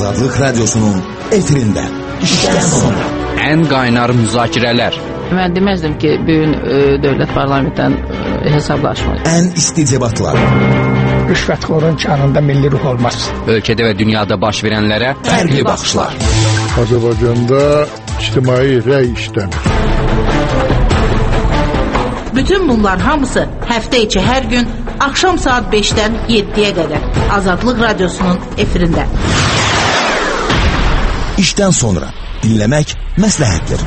Azadlık Radyosu'nun efirinde işten sonra. En qaynar müzakirələr. Mən deməzdim ki, bugün dövlət parlamentdən hesablaşmayız. En isti debatlar. Rüşvətxorun kanında milli ruh olmaz. Ölkədə və dünyada baş verənlərə fərqli baxışlar. Azərbaycanda ictimai rəy işləmir. Bütün bunlar hamısı həftə içi hər gün axşam saat 5-dən 7-yə qədər Azadlıq Radyosu'nun efirində. İşten sonra dinlemek məsləhətdir.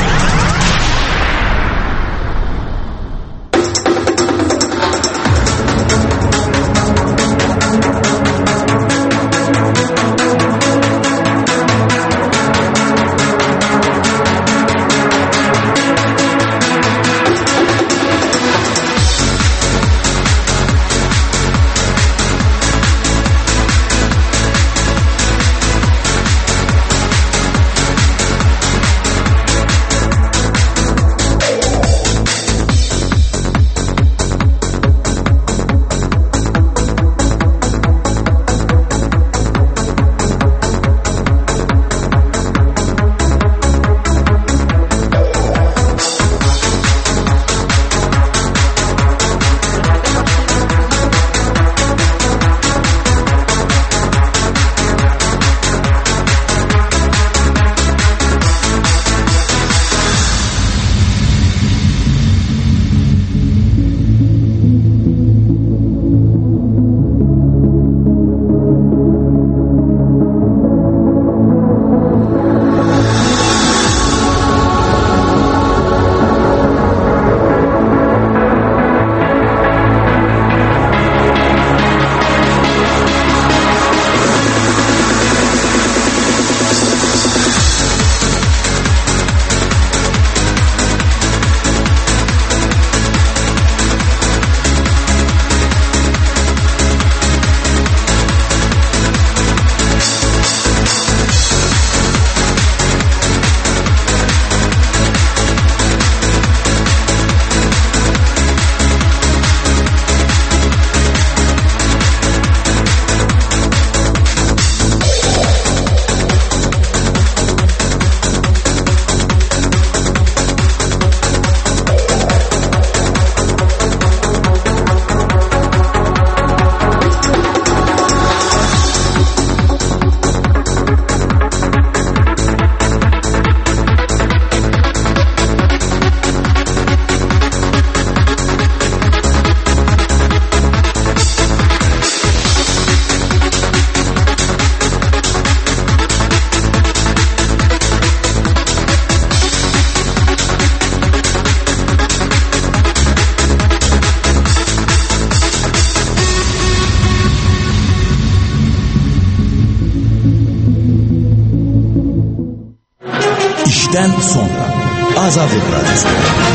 İşten sonra Azadlık Radyosu.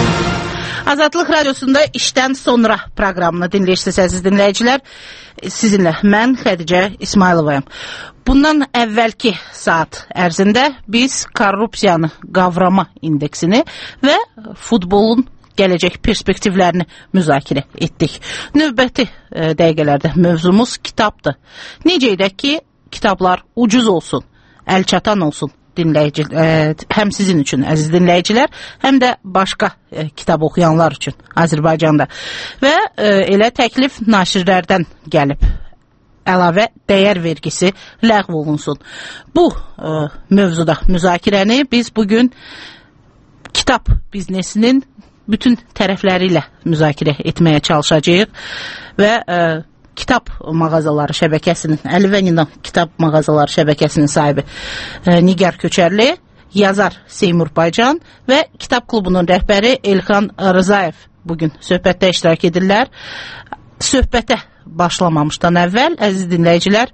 Azadlıq Radyosu'nda işten sonra proqramını dinləyirsiniz əziz dinləyicilər. Sizinlə mən Xədicə İsmayılovayam. Bundan əvvəlki saat ərzində biz korrupsiyanı qavrama indeksini və futbolun gələcək perspektivlərini müzakirə etdik. Növbəti dəqiqələrdə mövzumuz kitabdır. Necə edək ki, kitablar ucuz olsun, əlçatan olsun. Həm sizin üçün əziz dinləyicilər, həm də başqa kitab oxuyanlar üçün Azərbaycanda. Və elə təklif naşirlərdən gəlib. Əlavə dəyər vergisi ləğv olunsun. Bu mövzuda müzakirəni biz bugün kitab biznesinin bütün tərəfləri ilə müzakirə etməyə çalışacağıq və kitab mağazaları şəbəkəsinin, Əli və Nina kitab mağazaları şəbəkəsinin sahibi Nigar Köçərli, yazar Seymur Baycan və kitab klubunun rəhbəri Elxan Rızayev bugün söhbətdə iştirak edirlər. Söhbətə başlamamışdan əvvəl, əziz dinləyicilər,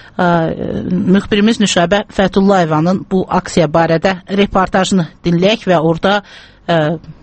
müxbirimiz Nüşabə Fəthullayevanın bu aksiya barədə reportajını dinləyək və orada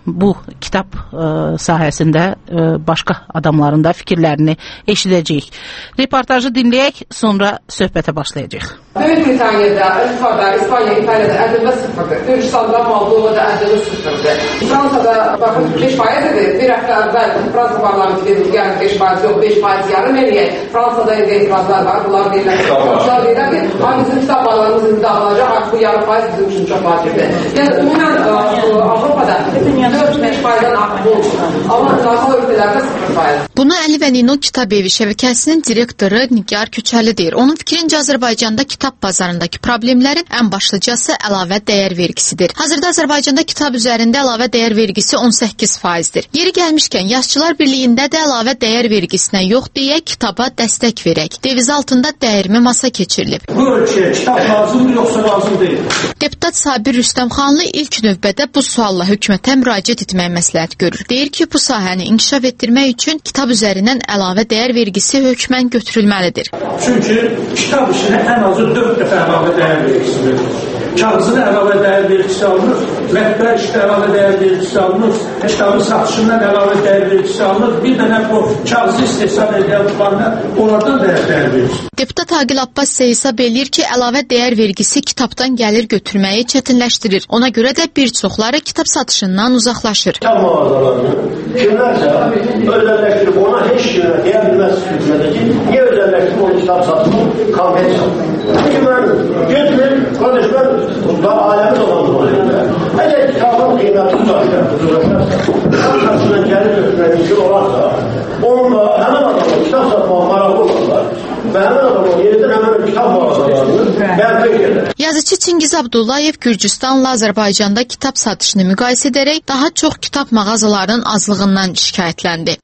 bu kitab sahəsində başqa adamların da fikirlərini eşidəcəyik. Reportajı dinləyək, sonra söhbətə başlayacağıq. Böyük Britaniyada, Litvada, İspanya, İtalyada ədələ sıfırdır. Gürcüstanda, Moldovada ədələ sıfırdır. Fransada baxın 5%'dir. Bir həftə əvvəl Fransa parlamenti dedi, yəni 5% yox, 5% yarım eləyək. Fransada etirazlar var, bunlar deyirlər. Onlar deyirlər ki, bizim kitab bağlarımız imzalanacaq, artıq bu yarım faiz bizim üçün çox vacibdir. Yəni, ümumən Avropada 4-5%'dan artıq olsun. Amma naxal ölkələrdə 0%. Bunu Əli Vəlino Kitab Evi şəbəkəsinin direktoru Nigar Köçərli deyir. Onun fikrincə Azərbaycanda kitab bazarındakı problemlərin ən başlıcası əlavə dəyər vergisidir. Hazırda Azərbaycanda kitab üzərində əlavə dəyər vergisi 18%'dir. Yeri gəlmişkən, Yazıçılar Birliyində də əlavə dəyər vergisinə yox deyə kitaba dəstək verək. Deviz altında dəyirmi masa keçirilib. Bu ölkəyə kitab lazımdır, yoxsa lazım deyil. Deputat Sabir Rüstəmxanlı ilk növbədə bu sualla hökumətə müraciət etməyi məsləhət görür. Deyir ki, bu sahəni inkişaf etdirmək üçün kitab üzərindən əlavə dəyər vergisi hökmən götürülməlidir. Çünki kitab işinə ən azı 4 dəfə əlavə dəyər vergisi verilir. Kağızına əlavə dəyər vergisi alınır, mətbəə işdə əlavə dəyər vergisi alınır, kitabın satışından əlavə dəyər vergisi alınır, bir dənə bu kağızı istehsal edilənlərlə onlardan dəyər vergisi. Deputat Aqil Abbas isə hesab eləyir ki, əlavə dəyər vergisi kitabdan gəlir götürməyi çətinləşdirir. Ona görə də bir çoxları kitab satışından uzaqlaşır. Kitab mağazalarını kimlərsə özəlləşdirib ona heç kimə deyə bilməz hükümətə ki, niyə özəlləşdirib onu kitab satışını konvent satır? Çünki mən götürür, kardeş mən daha aləmi dolandırmalıyım. Əgər kitabın qiyməti uzaqlaşarsa, kitab satışından gəlir götürmək mümkün olarsa, onunla həmən adamı kitab satmağa maraqlı olurlar və həmən adamı yeridən həmən kitab mağazalarını bərpa edirlər. Yazıcı Çingiz Abdullayev Gürcüstanla Azərbaycanda kitab satışını müqayisə edərək daha çox kitab mağazalarının azlığından şikayətləndi.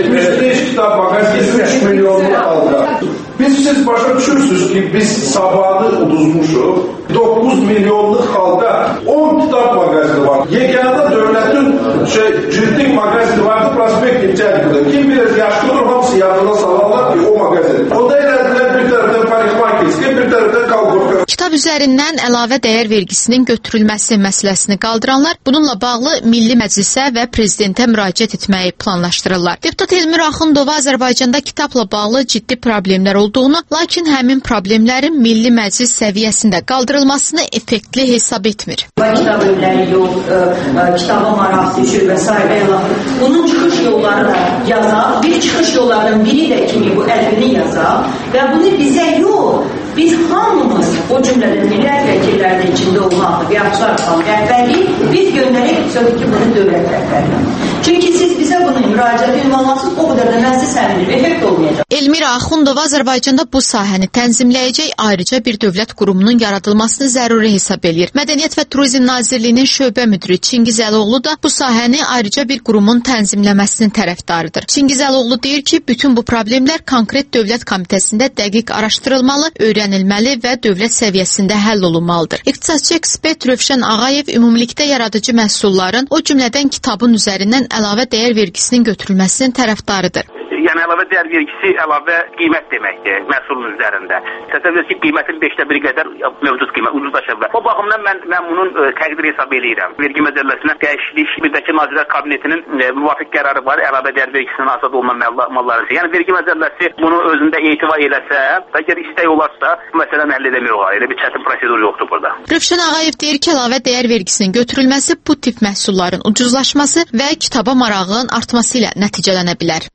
75 kitab mağazası 3 milyonluq halda. Siz başa düşürsünüz ki, biz savadı uduzmuşuq. 9 milyonluq halda 10 kitab mağazası var. Yeganada dövlətin ciddi mağazası vardı, prospekt içərisində. Kim biraz yaşlı olur, hamısı yanına salarlar ki, o mağazası. Onda elədilər bir tərəfdən parikmarkeski, bir tərəfdən kalburka. Kitab üzərindən əlavə dəyər vergisinin götürülməsi məsələsini qaldıranlar bununla bağlı Milli Məclisə və Prezidentə müraciət etməyi planlaşdırırlar. Deputat Elmir Axundova Azərbaycanda kitabla bağlı ciddi problemlər olduğunu, lakin həmin problemlərin Milli Məclis səviyyəsində qaldırılmasını effektli hesab etmir. Kitab evləri yox, kitaba maraq düşür və s. Bunun çıxış yolları da yazaq. Bir çıxış yollarının biri də kimi bu əlbini yazaq və bunu bizə yox, biz hamımız o cümlədən millət vəkillərinin içində olmaqdır, yaxçılar falan rəhbərliyi biz göndərək sözü ki, bunu dövlət rəhbərliyi. Çünki siz bizə bunu müraciət ünvanlansız, o qədər də mən sizə səvinir, effekt olmayacaq. Elmira Axundova Azərbaycanda bu sahəni tənzimləyəcək ayrıca bir dövlət qurumunun yaradılmasını zəruri hesab eləyir. Mədəniyyət və Turizm Nazirliyinin şöbə müdiri Çingiz Əloğlu da bu sahəni ayrıca bir qurumun tənzimləməsinin tərəfdarıdır. Çingiz Əloğlu deyir ki, bütün bu problemlər konkret dövlət komitəsində dəqiq araşdırılmalı, öyrənilməli və dövlət səviyyəsində həll olunmalıdır. İqtisadçı ekspert Rövşən Ağayev ümumilikdə yaradıcı məhsulların, o cümlədən kitabın üzərindən əlavə dəyər vergisinin götürülməsinin tərəfdarıdır. Yəni əlavə dəyər vergisi əlavə qiymət deməkdir məhsulun üzərində. Təsəvvür ki, qiymətin 5-1 qədər mövcud qiymət uzlaşa bilər. O baxımdan mən bunun təqdir hesab eləyirəm. Vergi məcəlləsinə dəyişiklik, birdəki Nazirlər Kabinetinin müvafiq qərarı var, əlavə dəyər vergisinin azad olunan malların. Yəni vergi məcəlləsi bunu özündə etibar eləsə, əgər istək olarsa, bu məsələni həll edəmək olar. Elə bir çətin prosedur yoxdur burada. Rövşən Ağayev deyir ki, əlavə dəyər vergisinin götürülməsi bu tip məhsulların ucuzlaşması və kitaba marağın artması ilə nəticələnə bilər.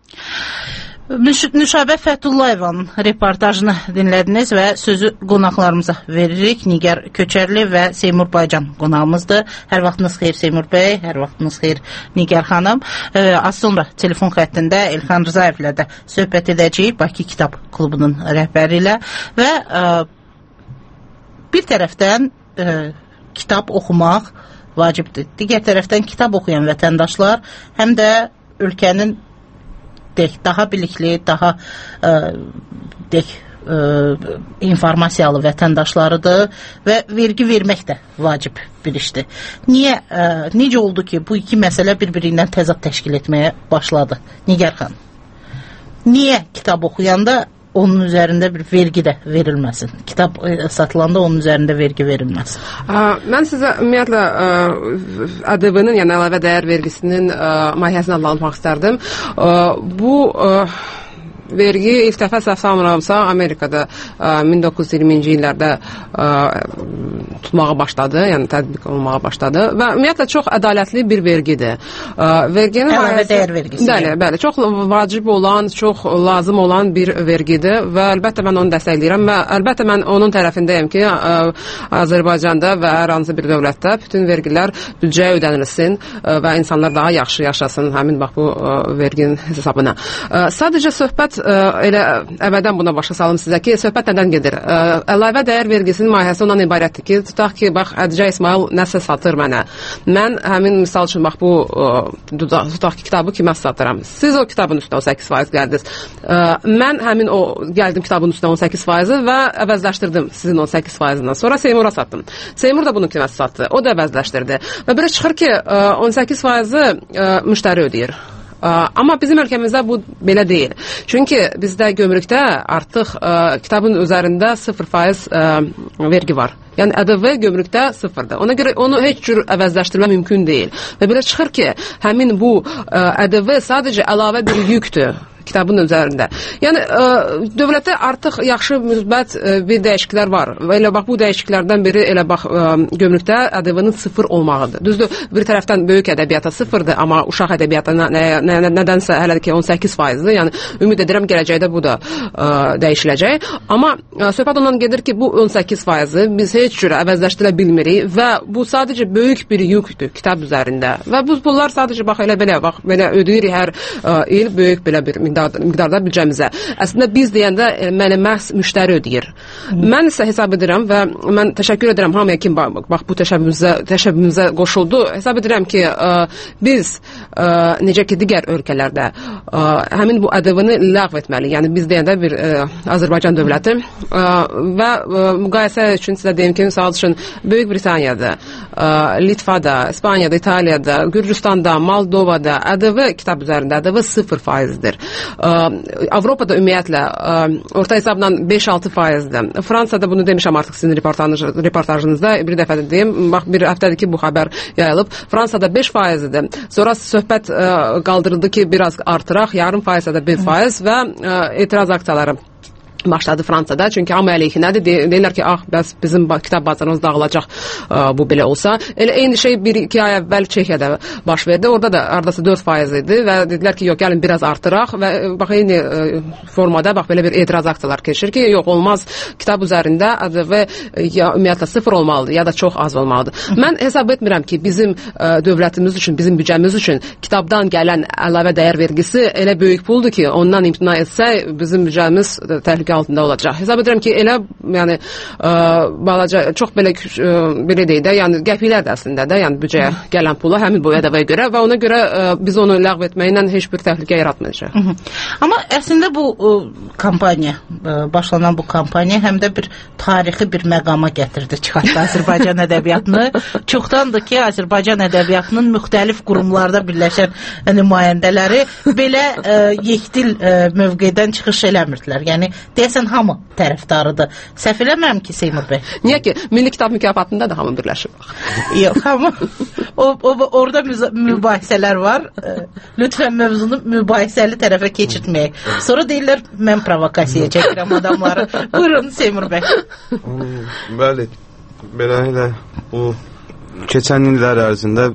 Nüşabə Fəthullayevanın reportajını dinlədiniz və sözü qonaqlarımıza veririk. Nigar Köçərli və Seymur Baycan qonağımızdır. Hər vaxtınız xeyir Seymur bəy, hər vaxtınız xeyir Nigar xanım. Az sonra telefon xəttində Elxan Rızayevlə də söhbət edəcəyik, Bakı Kitab Klubunun rəhbəri ilə və bir tərəfdən kitab oxumaq vacibdir. Digər tərəfdən kitab oxuyan vətəndaşlar həm də ölkənin daha bilikli, daha informasiyalı vətəndaşlarıdır və vergi vermək də vacib bir işdir. Necə oldu ki, bu iki məsələ bir-birindən təzad təşkil etməyə başladı? Nigar xanım, niyə kitab oxuyanda onun üzərində bir vergi də verilməsin. Kitab satılanda onun üzərində vergi verilməsin. Mən sizə ümumiyyətlə ƏDV-nin, yəni əlavə dəyər vergisinin mahiyyəsini anlatmaq istərdim. Bu vergi ilk dəfə səhv salmıramsa Amerikada 1920-ci illərdə tutmağa başladı, yəni tətbiq olunmağa başladı və ümumiyyətlə çox ədalətli bir vergidir. Verginin əlavə dəyər vergisi. Bəli, çox vacib olan, çox lazım olan bir vergidir və əlbəttə mən onu dəstəkləyirəm və əlbəttə mən onun tərəfindəyəm ki, Azərbaycanda və hər hansı bir dövlətdə bütün vergilər büdcəyə ödənilsin və insanlar daha yaxşı yaşasın həmin bax bu verginin hesabına. Sadəcə söhbət elə əvvəldən buna başa salım sizə ki, söhbət nədən gedir? Əlavə dəyər vergisinin mahiyyəsi ondan ibarətdir ki, tutaq ki, bax, Hədicə İsmail nəsə satır mənə. Mən həmin misal üçün, bax, bu tutaq ki, kitabı kimə satıram? Siz o kitabın üstünə 18% gəldiniz. Mən həmin o gəldim kitabın üstünə 18% və əvəzləşdirdim sizin 18%-dən. Sonra Seymura satdım. Seymur da bunu kimə satdı? O da əvəzləşdirdi. Və belə çıxır ki, 18%-i müştəri ödəyir. Amma bizim ölkəmizdə bu belə deyil. Çünki bizdə gömrükdə artıq kitabın üzərində 0% vergi var. Yəni ƏDV gömrükdə 0-dır. Ona görə onu heç cür əvəzləşdirmə mümkün deyil. Və belə çıxır ki, həmin bu ƏDV sadəcə əlavə bir yükdür kitabın üzərində. Yəni dövlətdə artıq yaxşı müsbət bir dəyişikliklər var. Və elə bax bu dəyişikliklərdən biri elə bax gömrükdə ƏDV-nin 0 olmağıdır. Düzdür, bir tərəfdən böyük ədəbiyyata 0-dır, amma uşaq ədəbiyyatına nədənsə hələ ki 18%-dir. Yəni ümid edirəm gələcəkdə bu da dəyişiləcək. Amma söhbət ondan gedir ki, bu 18%-i biz heç cür əvəzləşdirə bilmirik və bu sadəcə böyük bir yükdür kitab üzərində. Və bu pullar sadəcə bax elə belə ödəyirik hər il böyük belə bir miqdarda büdcəmizə. Əslində biz deyəndə mənə məhz müştəri ödəyir. Mən isə hesab edirəm və mən təşəkkür edirəm hamıya ki, bax bu təşəbbüsümüzə qoşuldu. Hesab edirəm ki, biz necə ki digər ölkələrdə həmin bu ƏDV-ni ləğv etməli. Yəni biz deyəndə bir Azərbaycan dövləti və müqayisə üçün sizə deyim ki, misal üçün Böyük Britaniyada, Litvada, İspaniyada, İtaliyada, Gürcüstanda, Moldovada ƏDV kitab üzərində ƏDV 0%-dir. Avropada ümumiyyətlə orta hesabla 5-6%-dir. Fransada bunu demişəm artıq sizin reportajınızda, bir dəfə də deyim, bax bir həftədir ki bu xəbər yayılıb. Fransada 5%-dir. Sonra söhbət qaldırıldı ki, biraz artıraq, yarım faizə də 1% və etiraz aksiyaları başladı Fransada. Çünki hamı əleyhinədir. Deyirlər ki, bəs bizim kitab bazarımız dağılacaq bu belə olsa. Elə eyni şey 1-2 ay əvvəl Çexiyada baş verdi. Orada da ardası 4% idi və dedilər ki, yox, gəlin biraz artıraq və bax eyni formada bax belə bir etiraz aksiyalar keçir ki, yox, olmaz. Kitab üzərində ƏDV ya ümumiyyətlə 0 olmalıdır, ya da çox az olmalıdır. Mən hesab etmirəm ki, bizim dövlətimiz üçün, bizim büdcəmiz üçün kitabdan gələn əlavə dəyər vergisi elə böyük puldur ki, ondan imtina etsək, bizim büdcəmiz təhlükə altında olacaq. Hesab edirəm ki, elə yəni balaca çox belə deyək də, yəni qəpiklər əslində də, yəni büdcəyə gələn pula həmin bu ƏDV-yə görə və ona görə biz onu ləğv etməklə heç bir təhlükə yaratmayacaq. Amma əslində bu kampaniya, başlanan bu kampaniya həm də bir tarixi bir məqama gətirdi, çıxartdı Azərbaycan ədəbiyyatını. Çoxdandır ki, Azərbaycan ədəbiyyatının müxtəlif qurumlarda birləşən nümayəndələri belə yekdil mövqedən çıxış eləmirdilər. Yəni deyəsən hamı tərəfdarıdır. Səhv eləmirəm ki, Seymur bəy. Niyə ki? Milli Kitab mükafatında da hamı birləşir. Yox, hamı. Orada mübahisələr var. Lütfən mövzunu mübahisəli tərəfə keçirtməyək. Sonra deyirlər, mən provokasiya çəkirəm adamları. Buyurun, Seymur bəy. Bəli, beləliklə bu keçən illər ərzində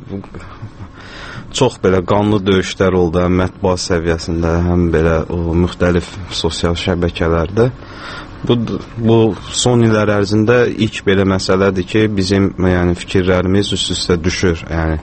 çox belə qanlı döyüşlər oldu, həm mətbuat səviyyəsində, həm belə müxtəlif sosial şəbəkələrdə. Bu son illər ərzində ilk belə məsələdir ki, bizim yəni fikirlərimiz üst-üstə düşür. Yəni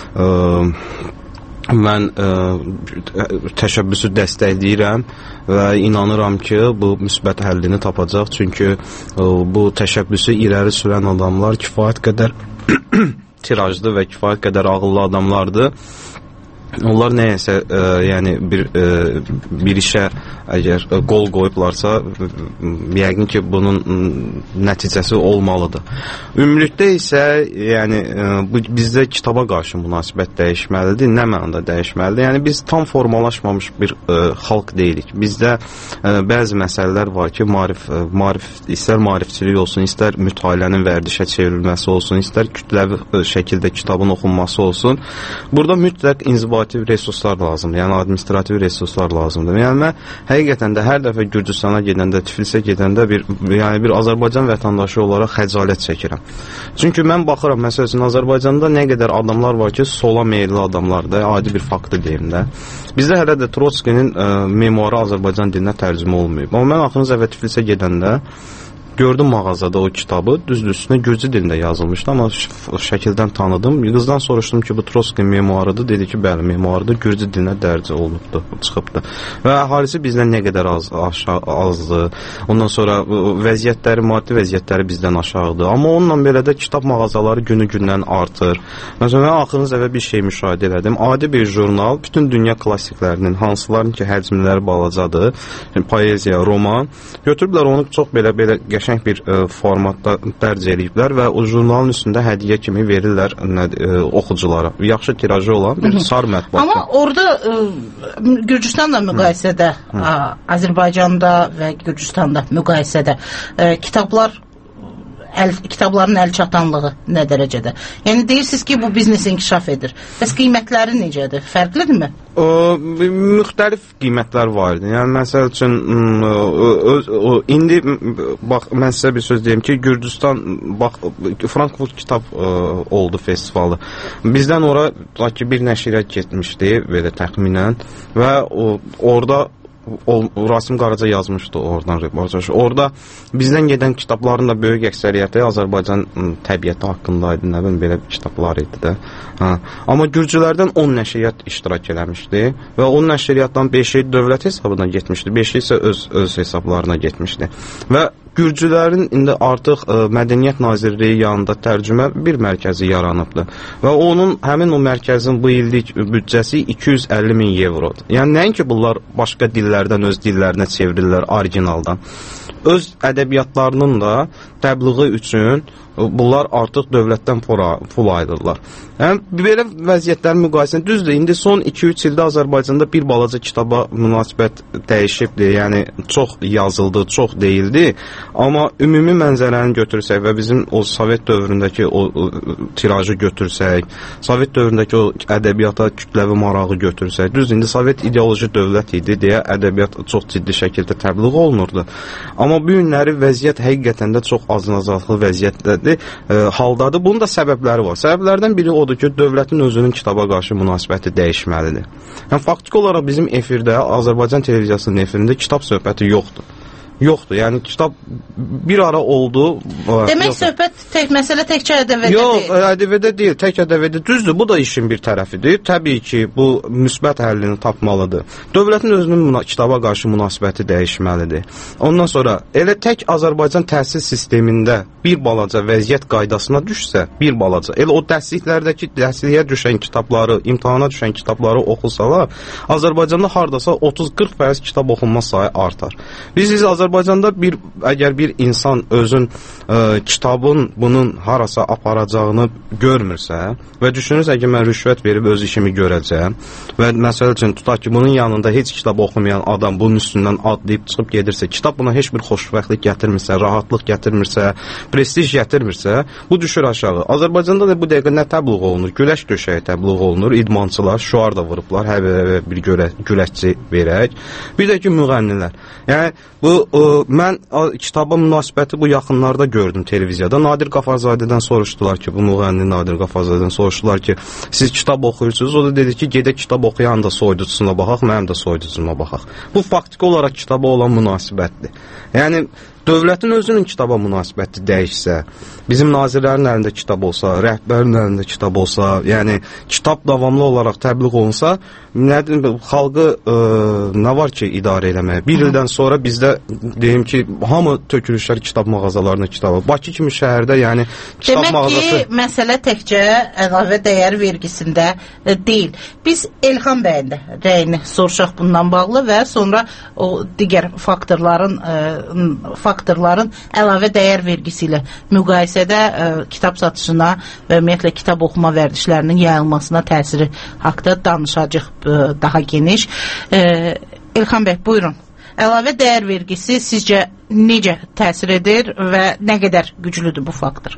mən təşəbbüsü dəstəkləyirəm və inanıram ki, bu müsbət həllini tapacaq. Çünki bu təşəbbüsü irəli sürən adamlar kifayət qədər tirajlı və kifayət qədər ağıllı adamlardır. Onlar nəyəsə yəni bir işə əgər qol qoyublarsa, yəqin ki, bunun nəticəsi olmalıdır. Ümumilikdə isə, yəni, bizdə kitaba qarşı münasibət dəyişməlidir. Nə mənada dəyişməlidir? Yəni, biz tam formalaşmamış bir xalq deyilik. Bizdə bəzi məsələlər var ki, istər maarifçilik olsun, istər mütaliənin vərdişə çevrilməsi olsun, istər kütləvi şəkildə kitabın oxunması olsun. Burada mütləq inzibati resurslar lazımdır, yəni administrativ resurslar lazımdır. Yəni mən həqiqətən də hər dəfə Gürcüstana gedəndə, Tiflisə gedəndə bir Azərbaycan vətəndaşı olaraq xəcalət çəkirəm. Çünki mən baxıram, məsəl üçün Azərbaycanda nə qədər adamlar var ki, sola meyilli adamlardır, adi bir faktı deyim də. Bizdə hələ də Trotskinin memuarı Azərbaycan dilinə tərcümə olmayıb. Amma mən axırıncı dəfə Tiflisə gedəndə gördüm mağazada o kitabı, düzdür, üstünə Gürcü dilində yazılmışdı, amma şəkildən tanıdım. Qızdan soruşdum ki, bu Trotskinin memuarıdır. Dedi ki, bəli, memuarıdır, Gürcü dilinə dərc olunubdur, çıxıbdır. Və əhalisi bizdən nə qədər azdır. Ondan sonra vəziyyətləri, maddi vəziyyətləri bizdən aşağıdır. Amma onunla belə də kitab mağazaları günü-gündən artır. Məsələn, mən axırıncı dəfə bir şey müşahidə elədim. Adi bir jurnal, bütün dünya klassiklərinin, hansıların ki, həcmləri balacadır, poeziya, roman, götürüblər onu çox belə qəşəng bir formatda dərc eləyiblər və o jurnalın üstündə hədiyyə kimi verirlər oxuculara. Yaxşı tirajı olan bir sar mətbuatı. Amma orada Gürcüstanla müqayisədə, Azərbaycanda və Gürcüstanda müqayisədə kitabların əl çatanlığı nə dərəcədə? Yəni deyirsiniz ki, bu biznes inkişaf edir. Bəs qiymətləri necədir? Fərqlidirmi? Müxtəlif qiymətlər var idi. Yəni, məsəl üçün, indi, bax, mən sizə bir söz deyim ki, Gürcüstan, bax, Frankfurt kitab oldu festivalı. Bizdən ora, bir nəşriyyat getmişdi, belə təxminən, və orada Rasim Qaraca yazmışdı oradan reportaj. Orada bizdən gedən kitabların da böyük əksəriyyəti Azərbaycan təbiəti haqqında idi, nə bilim, belə kitablar idi də. Amma Gürcülərdən 10 nəşriyyat iştirak eləmişdi və 10 nəşriyyatdan 5-i dövlət hesabına getmişdi, 5-i isə öz hesablarına getmişdi. Və Gürcülərin indi artıq Mədəniyyət Nazirliyi yanında tərcümə bir mərkəzi yaranıbdır. Və həmin o mərkəzin bu illik büdcəsi 250.000 evrodur. Yəni, nəinki bunlar başqa dillərdən öz dillərinə çevrilirlər orijinaldan. Öz ədəbiyyatlarının da təbliği üçün bunlar artıq dövlətdən pul ayırırlar. Yəni, belə vəziyyətlərin müqayisəsində düzdür. İndi son 2-3 ildə Azərbaycanda bir balaca kitaba münasibət dəyişibdir. Yəni, çox yazıldı, çox deyildi. Amma ümumi mənzərəni götürsək və bizim o Sovet dövründəki o tirajı götürsək, Sovet dövründəki o ədəbiyyata kütləvi marağı götürsək, düzdür, indi Sovet ideoloji dövlət idi deyə ədəbiyyat çox ciddi şəkildə təbliğ olunurdu. Amma bu günləri vəziyyət həqiqətən də çox azınacaqlı vəziyyətdədir, haldadır. Bunun da səbəbləri var. Səbəblərdən biri odur ki, dövlətin özünün kitaba qarşı münasibəti dəyişməlidir. Yəni, faktiki olaraq bizim efirdə, Azərbaycan televiziyasının efirində kitab söhbəti yoxdur. Yoxdur, yəni kitab bir ara oldu. Demək söhbət məsələ təkcə ədəbiyyatda deyil. Yox, ədəbiyyatda deyil, tək ədəbiyyatda düzdür, bu da işin bir tərəfidir. Təbii ki, bu müsbət həllini tapmalıdır. Dövlətin özünün kitaba qarşı münasibəti dəyişməlidir. Ondan sonra elə tək Azərbaycan təhsil sistemində bir balaca vəziyyət qaydasına düşsə, bir balaca, elə o dərsliklərdəki dərsliyə düşən kitabları, imtahana düşən kitabları oxusalar, Azərbaycanda hardasa 30-40% kitab oxunma sayı artar. Biz Azərbaycanda əgər bir insan özün kitabın bunun harasa aparacağını görmürsə və düşünürsə ki, mən rüşvət verib öz işimi görəcəm və məsəl üçün tutaq ki, bunun yanında heç kitab oxumayan adam bunun üstündən adlayıb çıxıb gedirsə, kitab buna heç bir xoşbəxtlik gətirmirsə, rahatlıq gətirmirsə, prestij gətirmirsə, bu düşür aşağı. Azərbaycanda da bu dəqiqə nə təbliğ olunur? Güləş döşəyi təbliğ olunur, idmançılar, şüar da vurublar, hər bir güləşçi verək. Bir də ki, müğənnilər. Yəni, mən kitaba münasibəti bu yaxınlarda gördüm televiziyada. Nadir Qafazadədən soruşdular ki, bu müğənni Nadir Qafazadədən soruşdular ki, siz kitab oxuyursunuz. O da dedi ki, gedək kitab oxuyan da soyuducusuna baxaq, mənim də soyuducuma baxaq. Bu faktiki olaraq kitaba olan münasibətdir. Yəni, Dövlətin özünün kitaba münasibəti dəyişsə, bizim nazirlərin əlində kitab olsa, rəhbərin əlində kitab olsa, yəni kitab davamlı olaraq təbliğ olunsa, xalqı nə var ki, idarə eləməyə? Bir ildən sonra bizdə deyim ki, hamı tökülüşlər kitab mağazalarına kitabı. Bakı kimi şəhərdə, yəni kitab mağazası... Demək ki, məsələ təkcə əlavə dəyər vergisində deyil. Biz Elxan bəyin də rəyini soruşaq bundan bağlı və sonra o digər faktorların əlavə dəyər vergisi ilə müqayisədə kitab satışına və ümumiyyətlə kitab oxuma vərdişlərinin yayılmasına təsiri haqda danışacaq daha geniş. Elxan bəy, buyurun. Əlavə dəyər vergisi sizcə necə təsir edir və nə qədər güclüdür bu faktor?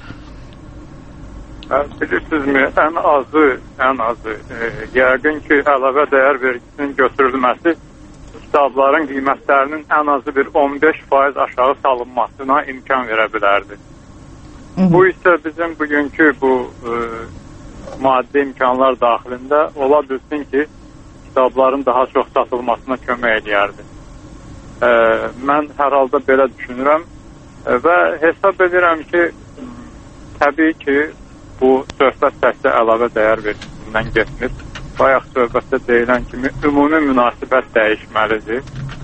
Bilirsinizmi, ən azı yəqin ki, əlavə dəyər vergisinin götürülməsi kitabların qiymətlərinin ən azı bir 15% aşağı salınmasına imkan verə bilərdi. Bu isə bizim bugünkü bu maddi imkanlar daxilində ola bilsin ki, kitabların daha çox satılmasına kömək edərdi. Mən hər halda belə düşünürəm və hesab edirəm ki, təbii ki, bu söhbət təkcə əlavə dəyər vergisindən getmir. Bayaq söhbətdə deyilən kimi ümumi münasibət dəyişməlidir.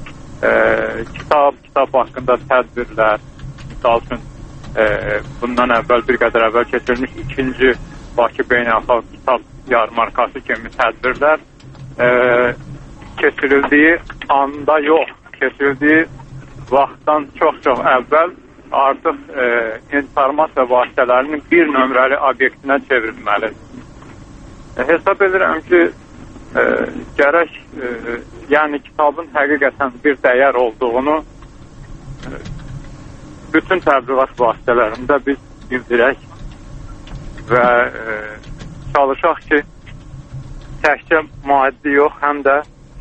Kitab haqqında tədbirlər, misal üçün bundan əvvəl bir qədər əvvəl keçirilmiş 2-ci Bakı Beynəlxalq Kitab Yarmarkası kimi tədbirlər keçirildiyi anda yox, keçirildiyi vaxtdan çox-çox əvvəl artıq informasiya vasitələrinin bir nömrəli obyektinə çevrilməlidir. Hesab edirəm ki, gərək yəni kitabın həqiqətən bir dəyər olduğunu bütün təbliğat vasitələrində biz bildirək və çalışaq ki, təkcə maddi yox, həm də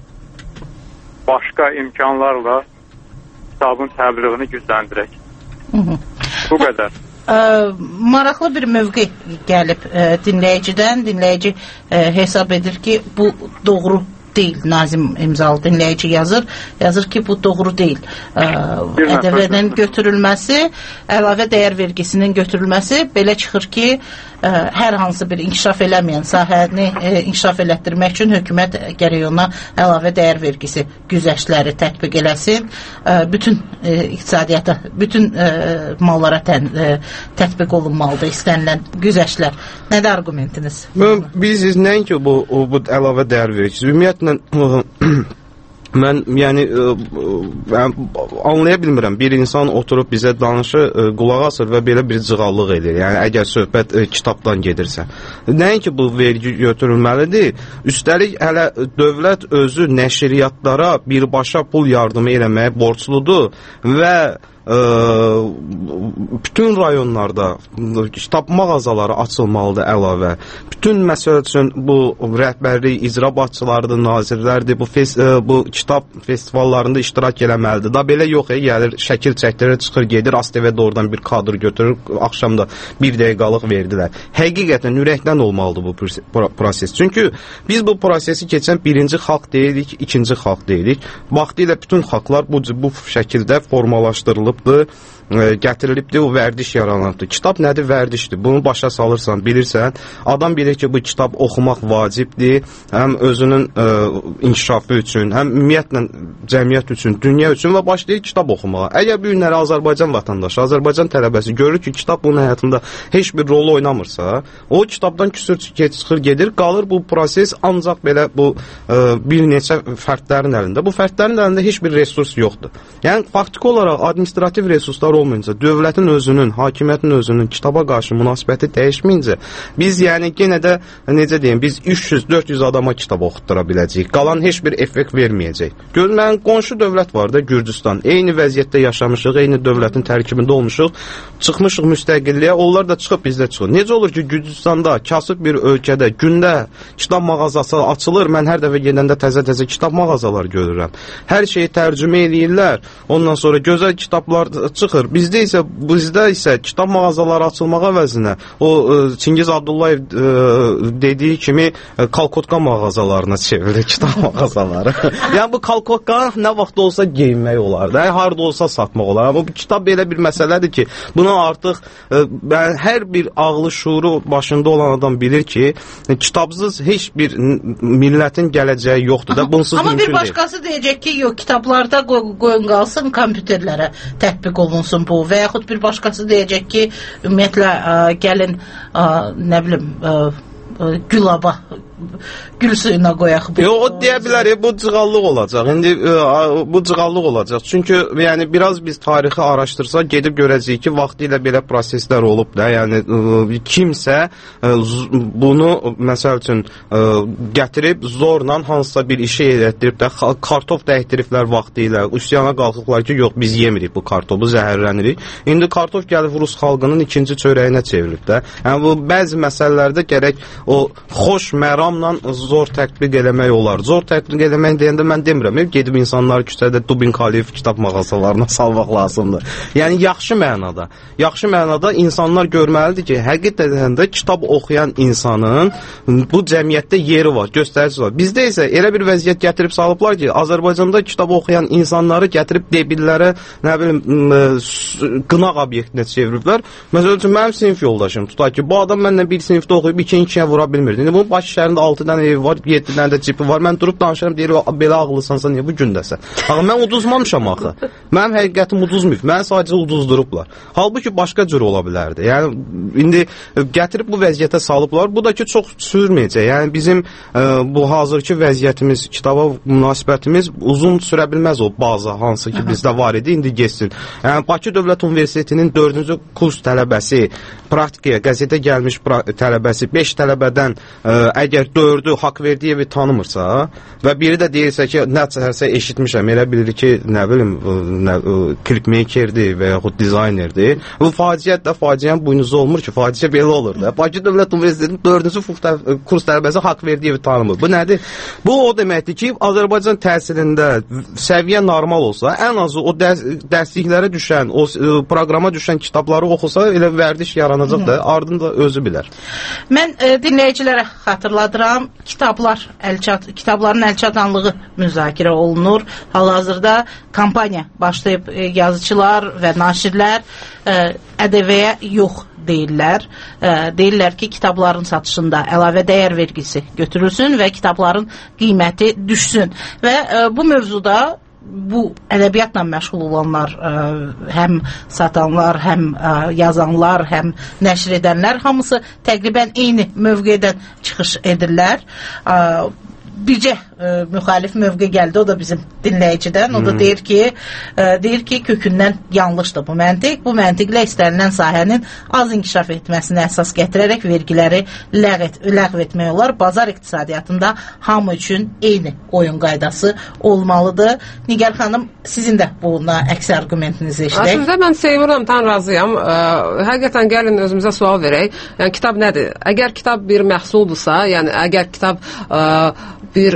başqa imkanlarla kitabın təbliğini gücləndirək. Bu qədər. Maraqlı bir mövqe gəlib dinləyicidən. Dinləyici hesab edir ki, bu doğru deyil. Nazim İmzalı dinləyici yazır ki, bu doğru deyil. ƏDV-nin götürülməsi, əlavə dəyər vergisinin götürülməsi belə çıxır ki, hər hansı bir inkişaf eləməyən sahəni inkişaf elətdirmək üçün hökumət gərək ona əlavə dəyər vergisi güzəştləri tətbiq eləsin. Bütün iqtisadiyyata, bütün mallara tətbiq olunmalıdır istənilən güzəştlər. Nədir argumentiniz? Biz nəinki bu əlavə dəyər vergisi, ümumiyyətlə mən yəni anlaya bilmirəm. Bir insan oturub bizə danışır, qulaq asır və belə bir cığallıq edir. Yəni əgər söhbət kitabdan gedirsə. Nəinki bu vergi götürülməlidir. Üstəlik hələ dövlət özü nəşriyyatlara birbaşa pul yardımı eləməyə borcludur və bütün rayonlarda kitab mağazaları açılmalıdır əlavə. Bütün məsəl üçün bu rəhbərlik, icra başçılarıdır, nazirlərdir, bu kitab festivallarında iştirak eləməlidir. Da belə yox, gəlir, şəkil çəkdirir, çıxır, gedir, ASTV-də oradan bir kadr götürür, axşamda 1 dəqiqalıq verdilər. Həqiqətən ürəkdən olmalıdır bu proses. Çünki biz bu prosesi keçən birinci xalq deyilik, ikinci xalq deyilik. Vaxtilə bütün xalqlar bu şəkildə formalaşdırılıb gətirilibdir, o vərdiş yaranıbdır. Kitab nədir? Vərdişdir. Bunu başa salırsan, bilirsən. Adam bilir ki, bu kitab oxumaq vacibdir. Həm özünün inkişafı üçün, həm ümumiyyətlə cəmiyyət üçün, dünya üçün və başlayır kitab oxumağa. Əgər bu günləri Azərbaycan vətəndaşı, Azərbaycan tələbəsi görür ki, kitab bunun həyatında heç bir rol oynamırsa, o kitabdan küsür çıxır, gedir, qalır bu proses ancaq belə bu bir neçə fərdlərin əlində. Bu fərdlərin əlində heç bir resurs yoxdur. Yəni, faktiki olaraq administrativ resurslar olmayınca, dövlətin özünün, hakimiyyətin özünün kitaba qarşı münasibəti dəyişməyincə, biz yəni yenə də, necə deyim, biz 300-400 adama kitab oxutdura biləcəyik. Qalan heç bir effekt verməyəcək. Görmən, qonşu dövlət var da, Gürcüstan. Eyni vəziyyətdə yaşamışıq, eyni dövlətin tərkibində olmuşuq, çıxmışıq müstəqilliyə, onlar da çıxıb, biz də çıxır. Necə olur ki, Gürcüstanda, kasıb bir ölkədə, gündə kitab mağazası açılır, mən hər dəfə gedəndə təzə-təzə kitab mağazaları görürəm. Hər şeyi tərcümə eləyirlər, ondan sonra gözəl kitablar çıxır. Bizdə isə kitab mağazaları açılmaq əvəzinə o Çingiz Abdullayev dediyi kimi kalkotka mağazalarına çevrilir kitab mağazaları. Yəni bu kalkotka nə vaxt olsa geyinmək olar da, harda olsa satmaq olar. Amma bu kitab belə bir məsələdir ki, buna artıq hər bir ağlı şuuru başında olan adam bilir ki, kitabsız heç bir millətin gələcəyi yoxdur da, bunsuz mümkün deyil. Amma bir başqası deyəcək ki, yox, kitablarda qoyun qalsın, kompüterlərə tətbiq olunsun bu və yaxud bir başqası deyəcək ki, ümumiyyətlə gəlin, nə bilim, gülaba, gül suyuna qoyaq. O deyə bilər, bu cığallıq olacaq. İndi bu cığallıq olacaq. Çünki yəni biraz biz tarixi araşdırsaq gedib görəcəyik ki, vaxtilə belə proseslər olub da. Yəni kimsə bunu məsəl üçün gətirib zorla hansısa bir işi elətdirib də kartof dəyişdiriblər vaxtilə. Üsyana qalxıblar ki, yox biz yemirik bu kartofu, zəhərlənirik. İndi kartof gəlib Rus xalqının ikinci çörəyinə çevrilib də. Yəni bu bəzi məsələlərdə gərək o xoş məram zor tətbiq eləmək olar. Zor tətbiq eləmək deyəndə mən demirəm, gedib insanları küçədə Dubin Xaliyev kitab mağazalarına salmaq lazımdır. Yəni yaxşı mənada insanlar görməlidir ki, həqiqətən də kitab oxuyan insanın bu cəmiyyətdə yeri var, göstəricisi var. Bizdə isə elə bir vəziyyət gətirib salıblar ki, Azərbaycanda kitab oxuyan insanları gətirib debillərə, nə bilim, qınaq obyektinə çeviriblər. Məsələn üçün mənim sinif yoldaşım tutaq ki, bu adam mənlə bir sinifdə oxuyub 2-2-yə vura bilmirdi. İndi bunun Bakı şəhərində 6 dənə evi var, 7 dənə də cipi var. Mən durub danışıram, deyir, belə ağıllısansa niyə bu gündəsən? Axı, mən uduzmamışam axı. Mənim həqiqətim uduzmayıb. Mən sadəcə uduzdurublar. Halbuki başqa cür ola bilərdi. Yəni, indi gətirib bu vəziyyətə salıblar. Bu da ki, çox sürməyəcək. Yəni, bizim bu hazırki vəziyyətimiz, kitaba münasibətimiz uzun sürə bilməz o baza, hansı ki, bizdə var idi, indi geçsin. Yəni, Bakı Dövlət Universitetinin 4-cü kurs tələbəsi, praktikaya, qəzetə gəlmiş tələbəsi, 5 tələbədən əgər 4-ü Haqverdiyevi tanımırsa və biri də deyirsə ki, nəsə eşitmişəm, elə bilir ki, nə bilim, klipmakerdir və yaxud dizaynerdir. Bu faciənin buynuzu olmur ki, faciə belə olur da. Bakı Dövlət Universitetinin 4-cü kurs tələbəsi Haqverdiyevi tanımır. Bu nədir? Bu o deməkdir ki, Azərbaycan təhsilində səviyyə normal olsa, ən azı o dərsliklərə düşən, o proqrama düşən kitabları oxusa, elə vərdiş yaranacaq da, ardında özü bilər. Mən dinləyicilərə xatırladıram, kitabların əlçatanlığı müzakirə olunur. Hal-hazırda kampaniya başlayıb, yazıçılar və naşirlər ƏDV-yə yox deyirlər. Deyirlər ki, kitabların satışında əlavə dəyər vergisi götürülsün və kitabların qiyməti düşsün. Və bu mövzuda bu ədəbiyyatla məşğul olanlar, həm satanlar, həm yazanlar, həm nəşr edənlər, hamısı təqribən eyni mövqedən çıxış edirlər. Bircə müxalif mövqe gəldi, o da bizim dinləyicidən. O da deyir ki, kökündən yanlışdır bu məntiq. Bu məntiqlə istənilən sahənin az inkişaf etməsinə əsas gətirərək vergiləri ləğv etmək olar. Bazar iqtisadiyyatında hamı üçün eyni oyun qaydası olmalıdır. Nigar xanım, sizin də buna əks argumentinizi eşidək. Aslında mən Seymurla tam razıyam. Həqiqətən gəlin özümüzə sual verək. Yəni kitab nədir? Əgər kitab bir məhsuldursa, yəni əgər kitab bir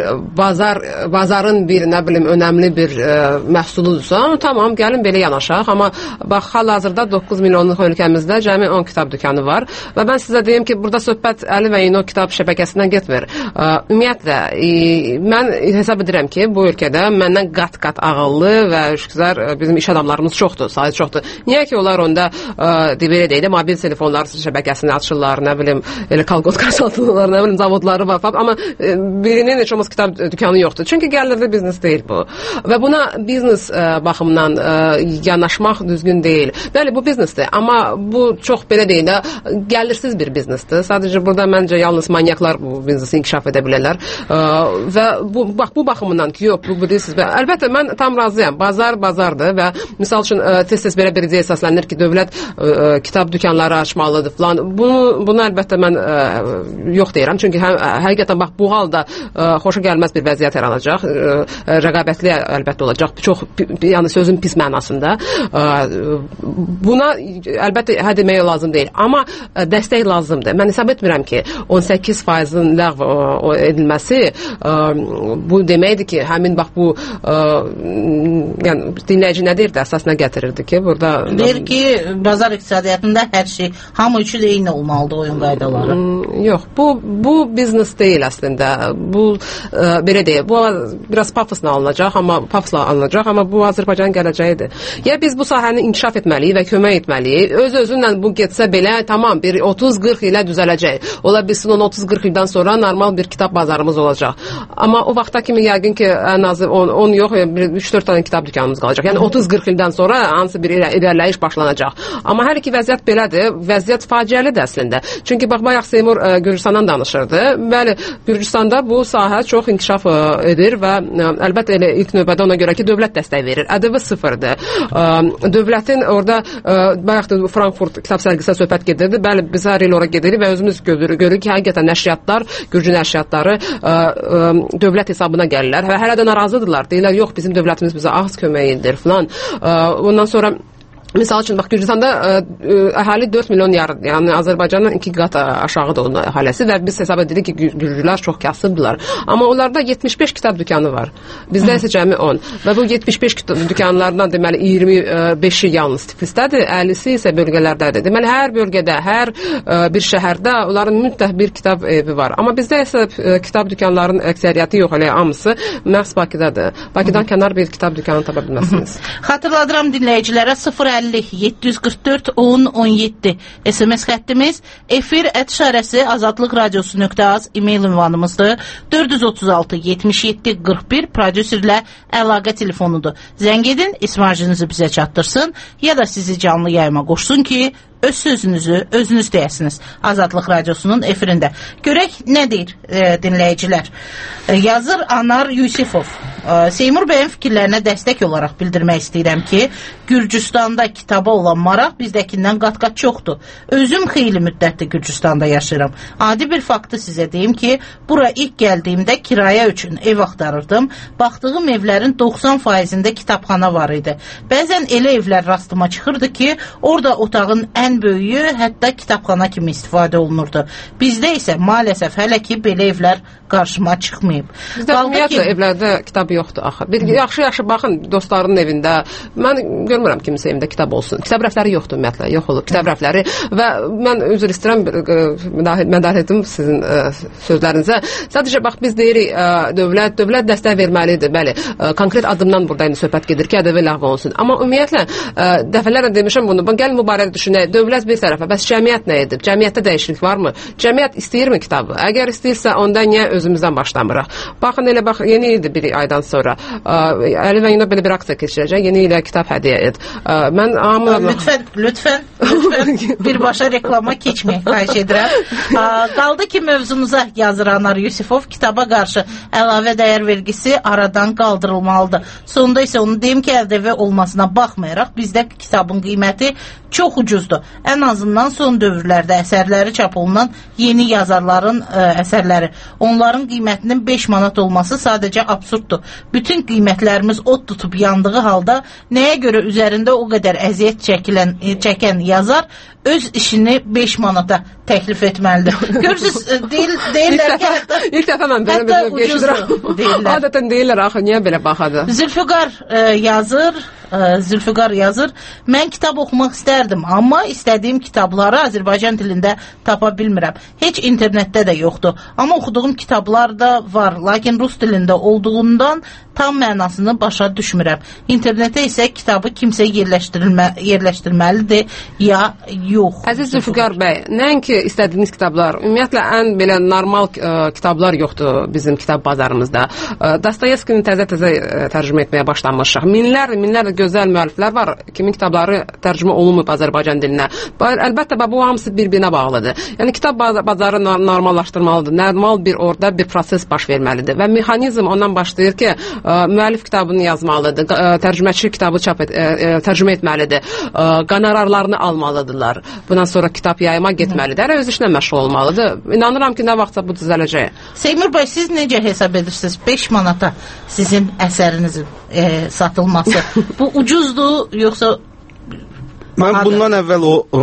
bazarın bir, nə bilim, önəmli bir məhsuludursa, tamam, gəlin belə yanaşaq. Amma bax, hal-hazırda 9 milyonluq ölkəmizdə cəmi 10 kitab dükanı var və mən sizə deyim ki, burada söhbət Əli və İno kitab şəbəkəsindən getmir. Ümumiyyətlə, mən hesab edirəm ki, bu ölkədə məndən qat-qat ağıllı və şükürlər bizim iş adamlarımız çoxdur, sayı çoxdur. Niyə ki, onlar onda belə deyil, mobil telefonlar şəbəkəsini açırlar, nə bilim, elə kalkotka satırlar, nə bilim, zavodları var falan, amma birinin heç olmaz kitab dükanı yoxdur. Çünki gəlirli biznes deyil bu. Və buna biznes baxımından yanaşmaq düzgün deyil. Bəli, bu biznesdir, amma bu çox belə deyil də, gəlirsiz bir biznesdir. Sadəcə burada məncə yalnız manyaklar bu biznesi inkişaf edə bilərlər. Və bu baxımından ki, yox, bu deyirsiniz. Əlbəttə, mən tam razıyam. Bazardır və misal üçün tez-tez belə bir ideya səslənir ki, dövlət kitab dükanları açmalıdır falan. Bunu əlbəttə mən yox deyirəm. Çünki həqiqətən bax, bu halda xoşagəlməz bir vəziyyət yaranacaq. Rəqabətli əlbəttə olacaq. Çox, yəni sözün pis mənasında. Buna əlbəttə hə demək lazım deyil. Amma dəstək lazımdır. Mən hesab etmirəm ki, 18%-in ləğv edilməsi bu deməkdir ki, həmin bax bu yəni dinləyici nə deyirdi, əsas nə gətirirdi ki, burada deyir ki, bazar iqtisadiyyatında hər şey hamı üçün eyni olmalıdır oyun qaydaları. Yox, bu biznes deyil əslində. Bu belə deyil. Bu biraz pafosla alınacaq, amma bu Azərbaycanın gələcəyidir. Ya biz bu sahəni inkişaf etməliyik və kömək etməliyik. Öz-özünlə bu getsə belə tamam bir 30-40 ilə düzələcək. Ola bilsin 30-40 ildən sonra normal bir kitab bazarımız olacaq. Amma o vaxta kimi yəqin ki, ən azı 10 yox, 3-4 dənə kitab dükanımız qalacaq. Yəni 30-40 ildən sonra hansı bir irəliləyiş başlanacaq. Amma hər iki vəziyyət belədir. Vəziyyət faciəlidir əslində. Çünki bax bayaq Seymur Gürcüstandan danışırdı. Bəli, Gürcüstanda bu sahə çox inkişaf edir və əlbəttə elə ilk növbədə ona görə ki, dövlət dəstək verir. ƏDV sıfırdır. Dövlətin orada bayaq da Frankfurt kitab sərgisində söhbət gedirdi. Bəli, biz hər il ora gedirik və özümüz görürük ki, həqiqətən nəşriyyatlar, Gürcü nəşriyyatları dövlət hesabına gəlirlər və hələ də narazıdırlar. Deyirlər, yox, bizim dövlətimiz bizə az kömək edir filan. Ondan sonra misal üçün, bax, Gürcüstanda əhali 4 milyon yarım, yəni Azərbaycandan 2 qat aşağıdır onun əhalisə və biz hesab edirik ki, Gürcülər çox kasıbdırlar. Amma onlarda 75 kitab dükanı var. Bizdə isə cəmi 10. Və bu 75 dükanlardan deməli 25-i yalnız Tiflisdədir, 50-si isə bölgələrdədir. Deməli, hər bölgədə, hər bir şəhərdə onların mütləq bir kitab evi var. Amma bizdə isə kitab dükanlarının əksəriyyəti yox, elə hamısı məhz Bakıdadır. Bakıdan kənar bir kitab dükanı tapa bilməzsiniz. Xatırladıram dinləyicilərə 050-744-10-17 SMS xəttimiz, efir@azadlıqradiosu.az e-mail ünvanımızdır. 436-77-41 prodüserlə əlaqə telefonudur. Zəng edin, ismarcınızı bizə çatdırsın ya da sizi canlı yayıma qoşsun ki, öz sözünüzü özünüz deyəsiniz Azadlıq Radiosunun efirində. Görək nə deyir dinləyicilər. Yazır Anar Yusifov. Seymur bəyin fikirlərinə dəstək olaraq bildirmək istəyirəm ki, Gürcüstanda kitaba olan maraq bizdəkindən qat-qat çoxdur. Özüm xeyli müddətdir Gürcüstanda yaşayıram. Adi bir faktı sizə deyim ki, bura ilk gəldiyimdə kirayə üçün ev axtarırdım. Baxdığım evlərin 90%-ində kitabxana var idi. Bəzən elə evlər rastıma çıxırdı ki, orada otağın ən böyüyü hətta kitabxana kimi istifadə olunurdu. Bizdə isə maalesef hələ ki belə evlər qarşıma çıxmayıb. Bizdə ümumiyyətlə evlərdə kitab yoxdur axı. Bir yaxşı baxın dostlarının evində. Mən görmürəm kimsə evində kitab olsun. Kitab rəfləri yoxdur ümumiyyətlə, yox olur kitab rəfləri və mən üzr istəyirəm mədax etdim sizin sözlərinizə. Sadəcə bax biz deyirik dövlət dəstək verməlidir. Bəli, konkret addımdan burada indi söhbət gedir ki, ƏDV ləğv olunsun. Amma ümumiyyətlə dəfələrlə demişəm bunu. Gəlin bu barədə düşünək. Dövlət bir tərəfə, bəs cəmiyyət nə edib? Cəmiyyətdə dəyişiklik varmı? Cəmiyyət istəyirmi kitabı? Əgər istəyirsə, onda niyə özümüzdən başlamırıq? Baxın elə bax, yeni ildir bir aydan sonra. Əli və yine belə bir aksiya keçirəcək. Yeni ilə kitab hədiyyə et. Mən lütfən birbaşa reklama keçmək xahiş edirəm. Qaldı ki mövzumuza yazır Anar Yusifov, kitaba qarşı əlavə dəyər vergisi aradan qaldırılmalıdır. Sonunda isə onu deyim ki, ƏDV olmasına baxmayaraq bizdə kitabın qiyməti çox ucuzdur. Ən azından son dövrlərdə əsərləri çap olunan yeni yazarların əsərləri. Onların qiymətinin 5 manat olması sadəcə absurddur. Bütün qiymətlərimiz od tutub yandığı halda nəyə görə üzərində o qədər əziyyət çəkən yazar öz işini 5 manata təklif etməlidir. Görürsünüz, deyirlər ki, ilk dəfə mən belə ucuzdur deyirlər. Adətən deyirlər, axı, niyə belə baxadı? Zülfüqar yazır, mən kitab oxumaq istərdim, amma istədiyim kitabları Azərbaycan dilində tapa bilmirəm. Heç internetdə də yoxdur. Amma oxuduğum kitablar da var, lakin rus dilində olduğundan tam mənasını başa düşmürəm. İnternetə isə kitabı kimsə yerləşdirməlidir ya yox. Əziz Zülfüqar bəy, nəinki istədiyiniz kitablar, ümumiyyətlə ən belə normal kitablar yoxdur bizim kitab bazarımızda. Dostoyevskini təzə tərcümə etməyə başlamışıq. Minlərlə gözəl müəlliflər var, kimin kitabları tərcümə olunmuyub Azərbaycan dilinə. Əlbəttə, bu hamısı bir-birinə bağlıdır. Yəni, kitab bazarı normallaşdırmalıdır. Normal bir orada bir proses baş verməlidir. Və mexanizm ondan başlayır ki, müəllif kitabını yazmalıdır, tərcüməçi kitabı tərcümə etməlidir, qonorarlarını almalıdırlar. Bundan sonra kitab yayıma getməlidir, öz işlə məşğul olmalıdır. İnanıram ki, nə vaxtsa bu düzələcək. Seymur bəy, siz necə hesab edirsiniz? 5 manata sizin əsərinizin satılması. Bu ucuzdur, yoxsa... Mən bundan əvvəl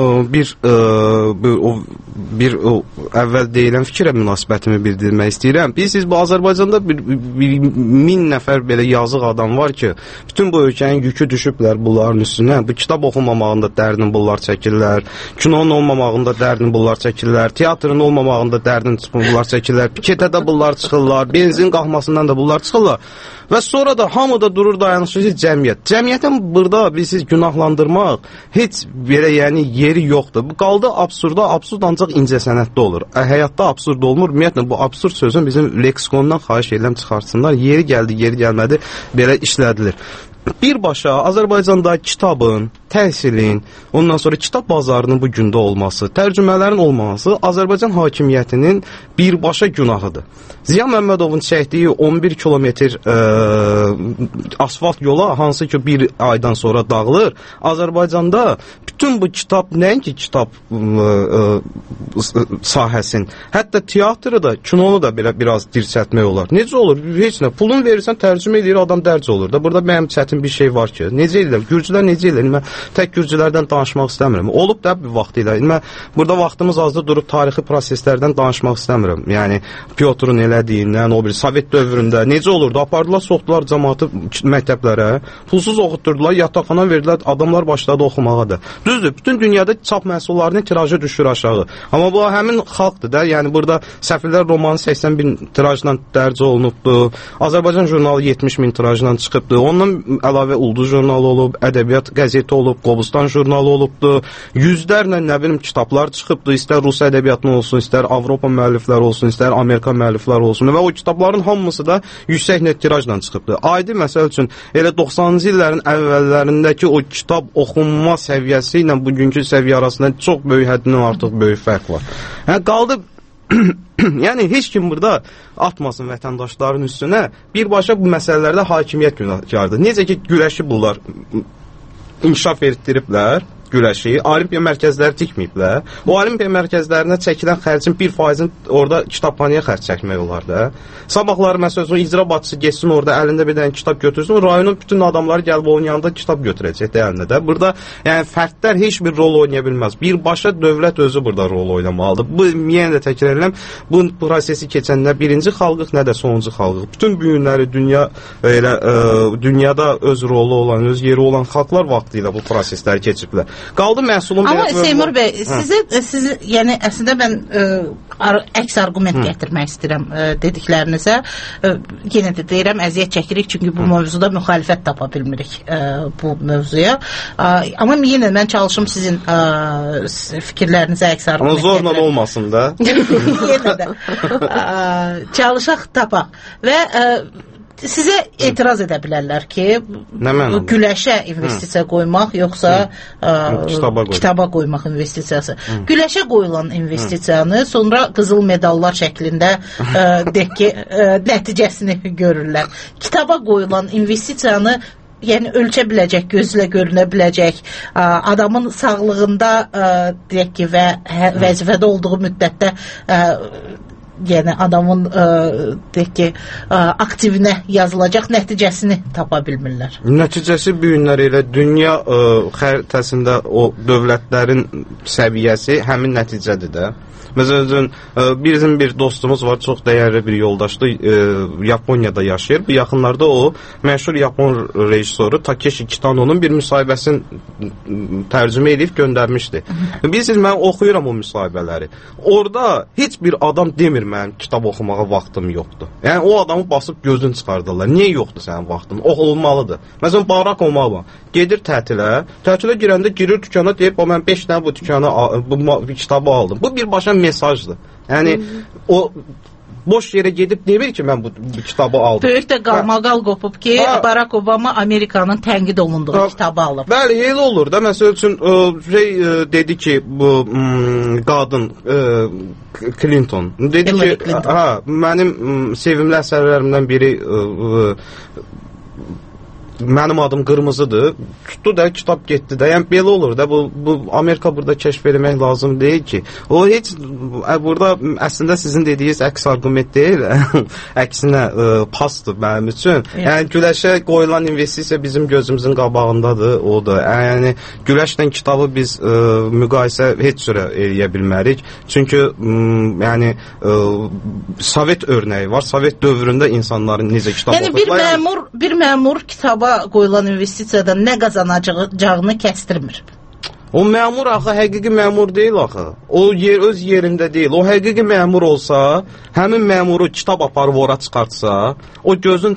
əvvəl deyilən fikrə münasibətimi bildirmək istəyirəm. Bilirsiniz, bu Azərbaycanda 1000 nəfər belə yazıq adam var ki, bütün bu ölkənin yükü düşüblər bunların üstünə. Bu kitab oxunmamağında dərdini bunlar çəkirlər, kinonun olmamağında dərdini bunlar çəkirlər, teatrın olmamağında dərdini bunlar çəkirlər, piketə də bunlar çıxırlar, benzin qalxmasından da bunlar çıxırlar. Və sonra da hamı da durur dayanışır ki, cəmiyyət. Cəmiyyətin burada bilirsiniz günahlandırmaq heç belə yəni yeri yoxdur. Bu qaldı absurda, absurd ancaq incəsənətdə olur. Həyatda absurd olmur. Ümumiyyətlə bu absurd sözün bizim leksikondan xahiş edirəm çıxartsınlar. Yeri gəldi, yeri gəlmədi belə işlədilir. Birbaşa Azərbaycanda kitabın, təhsilin, ondan sonra kitab bazarının bu gündə olması, tərcümələrin olmaması Azərbaycan hakimiyyətinin birbaşa günahıdır. Ziya Məmmədovun çəkdiyi 11 kilometr asfalt yola, hansı ki bir aydan sonra dağılır, Azərbaycanda bütün bu kitab, nəinki kitab sahəsin, hətta teatrı da, kinonu da belə biraz dirçətmək olar. Necə olur? Heç nə. Pulun verirsən, tərcümə edir, adam dərc olur da. Burada mənim çətin bir şey var ki, necə edirlər? Gürcülər necə edirlər? Mən tək gürcülərdən danışmaq istəmirəm. Olub da bir vaxt ilə. Mən burada vaxtımız azda durub tarixi proseslərdən danışmaq istəmirəm. Yəni, Pyotrun elədiyindən, o bir Sovet dövründə necə olurdu? Apardılar, soxdular cəmaatı məktəblərə, pulsuz oxutturdular, yataqxana verdilər, adamlar başladı oxumağa da. Düzdür, bütün dünyada çap məhsullarının tirajı düşür aşağı. Amma bu həmin xalqdır da, yəni burada Səfirlər romanı 80 bin tirajla dərc olunubdur. Azərbaycan jurnalı 70 min tirajla çıxıbdır. Ondan əlavə Ulduz jurnalı olub, Ədəbiyyat qəzeti olub, Qobustan jurnalı olubdur. Yüzlərlə nə bilim kitablar çıxıbdır. İstər Rus ədəbiyyatının olsun, istər Avropa müəllifləri olsun, istər Amerika müəllifləri olsun və o kitabların hamısı da yüksək net tirajla çıxıbdır. Adi məsəl üçün elə 90-cı illərin əvvəllərindəki o kitab oxunma səviyyəsi ilə bugünkü səviyyə arasında çox böyük həddindən artıq böyük fərq var. Yəni qaldı yəni heç kim burada atmasın vətəndaşların üstünə, birbaşa bu məsələlərdə hakimiyyət günahkardır. Necə ki, güləşi bunlar inkişaf etdiriblər, güləşi, olimpiya mərkəzləri tikməyiblər. O olimpiya mərkəzlərinə çəkilən xərcin 1%-in orada kitabxanaya xərc çəkmək olar da. Sabahları məsələn icra başçısı getsin orada əlində bir dənə kitab götürsün, rayonun bütün adamları gəlib onun yanında kitab götürəcək də əlində də. Burada yəni fərdlər heç bir rol oynaya bilməz. Birbaşa dövlət özü burada rol oynamalıdır. Bu yenə də təkrar edirəm, bu prosesi keçənlər birinci xalqıq, nə də sonuncu xalqıq. Bütün bu günləri dünyada öz rolu olan, öz yeri olan xalqlar vaxtilə bu prosesləri keçiblər. Qaldı məhsulun... Amma Seymur bəy, sizi yəni əslində mən əks argument gətirmək istəyirəm dediklərinizə. Yenə də deyirəm, əziyyət çəkirik, çünki bu mövzuda müxalifət tapa bilmirik bu mövzuya. Amma yenə mən çalışım sizin fikirlərinizə əks argument gətirəm. Amma zorla olmasın da. Yenə də çalışaq tapaq. Və sizə etiraz edə bilərlər ki, güləşə investisiya qoymaq, yoxsa kitaba qoymaq investisiyası. Güləşə qoyulan investisiyanı sonra qızıl medallar şəklində deyək ki, nəticəsini görürlər. Kitaba qoyulan investisiyanı yəni ölçə biləcək, gözlə görünə biləcək, adamın sağlığında deyək ki, və vəzifədə olduğu müddətdə yəni adamın deyək ki, aktivinə yazılacaq nəticəsini tapa bilmirlər. Nəticəsi bu günlər elə dünya xəritəsində o dövlətlərin səviyyəsi həmin nəticədir də. Məsələn, bizim bir dostumuz var, çox dəyərli bir yoldaşdır, Yaponiyada yaşayır. Bu yaxınlarda o, məşhur Yapon rejissoru Takeshi Kitano'nun bir müsahibəsini tərcümə edib göndərmişdi. Bilirsiniz, mən oxuyuram o müsahibələri. Orada heç bir adam demir, mənim kitab oxumağa vaxtım yoxdur. Yəni, o adamı basıb gözünü çıxardırlar. Niyə yoxdur sənin vaxtın? Olmalıdır. Məsələn, Barack Obama gedir tətilə girəndə girir dükana, deyib, mən 5 dənə bu kitabı aldım. Bu birbaşa mesajdır. Yəni, o Boş yerə gedib demir ki, mən bu kitabı aldım. Böyük də qalmaqal qopub ki, Barack Obama Amerikanın tənqid olunduğu kitabı alıb. Bəli, elə olur da. Məsəl üçün dedi ki, bu qadın Clinton dedi ki, mənim sevimli əsərlərimdən biri mənim adım qırmızıdır. Tutdu da kitab getdi də. Yəni belə olur da. Bu Amerika burada kəşf etmək lazım deyil ki. O heç burada əslində sizin dediyiniz əks arqument deyil. Əksinə pasdır mənim üçün. Yəni güləşə qoyulan investisiya bizim gözümüzün qabağındadır. O da. Yəni güləşlə kitabı biz müqayisə heç cürə eləyə bilmərik. Çünki yəni Sovet örnəyi var. Sovet dövründə insanların necə kitab oxuyurlar. Yəni bir məmur kitaba qoyulan investisiyadan nə qazanacağını kəstirmir. O məmur axı həqiqi məmur deyil axı. O öz yerində deyil. O həqiqi məmur olsa, həmin məmuru kitab aparıb ora çıxartsa, o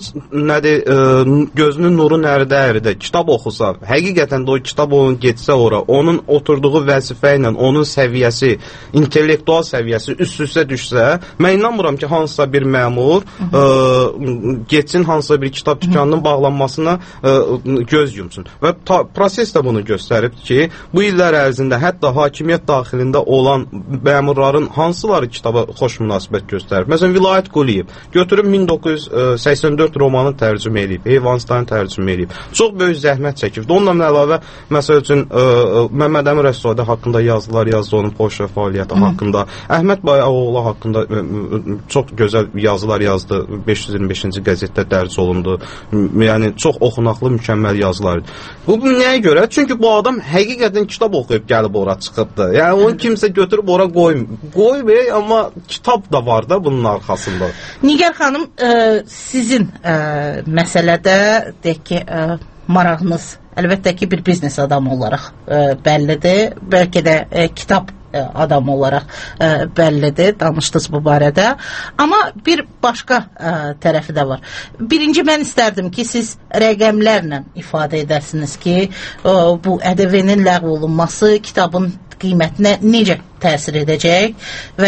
gözünün nuru nəridə kitab oxusa, həqiqətən də o kitab onun getsə ora, onun oturduğu vəzifə ilə onun səviyyəsi, intellektual səviyyəsi üst-üstə düşsə, mən inanmıram ki, hansısa bir məmur getsin hansısa bir kitab dükanının bağlanmasına göz yumsun. Və proses də bunu göstərib ki, bu illər ərzində hətta hakimiyyət daxilində olan məmurların hansıları kitaba xoş münasibət göstərib. Məsələn, Vilayət Quliyev götürüb 1984 romanı tərcümə edib, Heyvanstanı tərcümə edib. Çox böyük zəhmət çəkib. Onunla əlavə, məsəl üçün, Məmməd Əmir Rəssadə haqqında yazılar yazdı, onun poçta fəaliyyəti haqqında. Əhməd Bayaoğlu haqqında çox gözəl yazılar yazdı, 525-ci qəzetdə dərc olundu. Yəni, çox oxunaqlı, mükəmməl yazılar. Bu nəyə görə? Çünki bu adam həqiqətən kitab oxuyub gəlib ora çıxıbdır. Yəni onu kimsə götürüb ora qoymayıb, amma kitab da var da bunun arxasında. Nigar xanım, sizin məsələdə deyək ki, marağınız əlbəttə ki, bir biznes adamı olaraq bəllidir. Bəlkə də kitab adam olaraq bəllidir, danışdınız bu barədə. Amma bir başqa tərəfi də var. Birinci, mən istərdim ki, siz rəqəmlərlə ifadə edəsiniz ki, bu ƏDV-nin ləğv olunması kitabın qiymətinə necə təsir edəcək və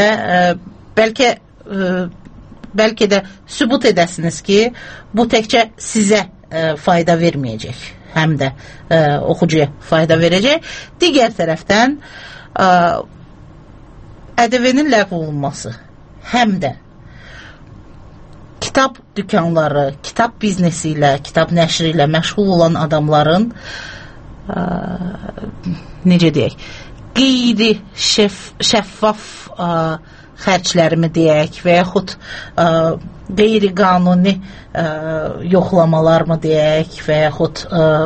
bəlkə də sübut edəsiniz ki, bu təkcə sizə fayda verməyəcək, həm də oxucuya fayda verəcək. Digər tərəfdən ƏDV-nin ləğv olunması həm də kitab dükanları, kitab biznesi ilə, kitab nəşri ilə məşğul olan adamların necə deyək, qeyri şəffaf xərclərimi deyək və yaxud qeyri-qanuni yoxlamalar mı deyək və yaxud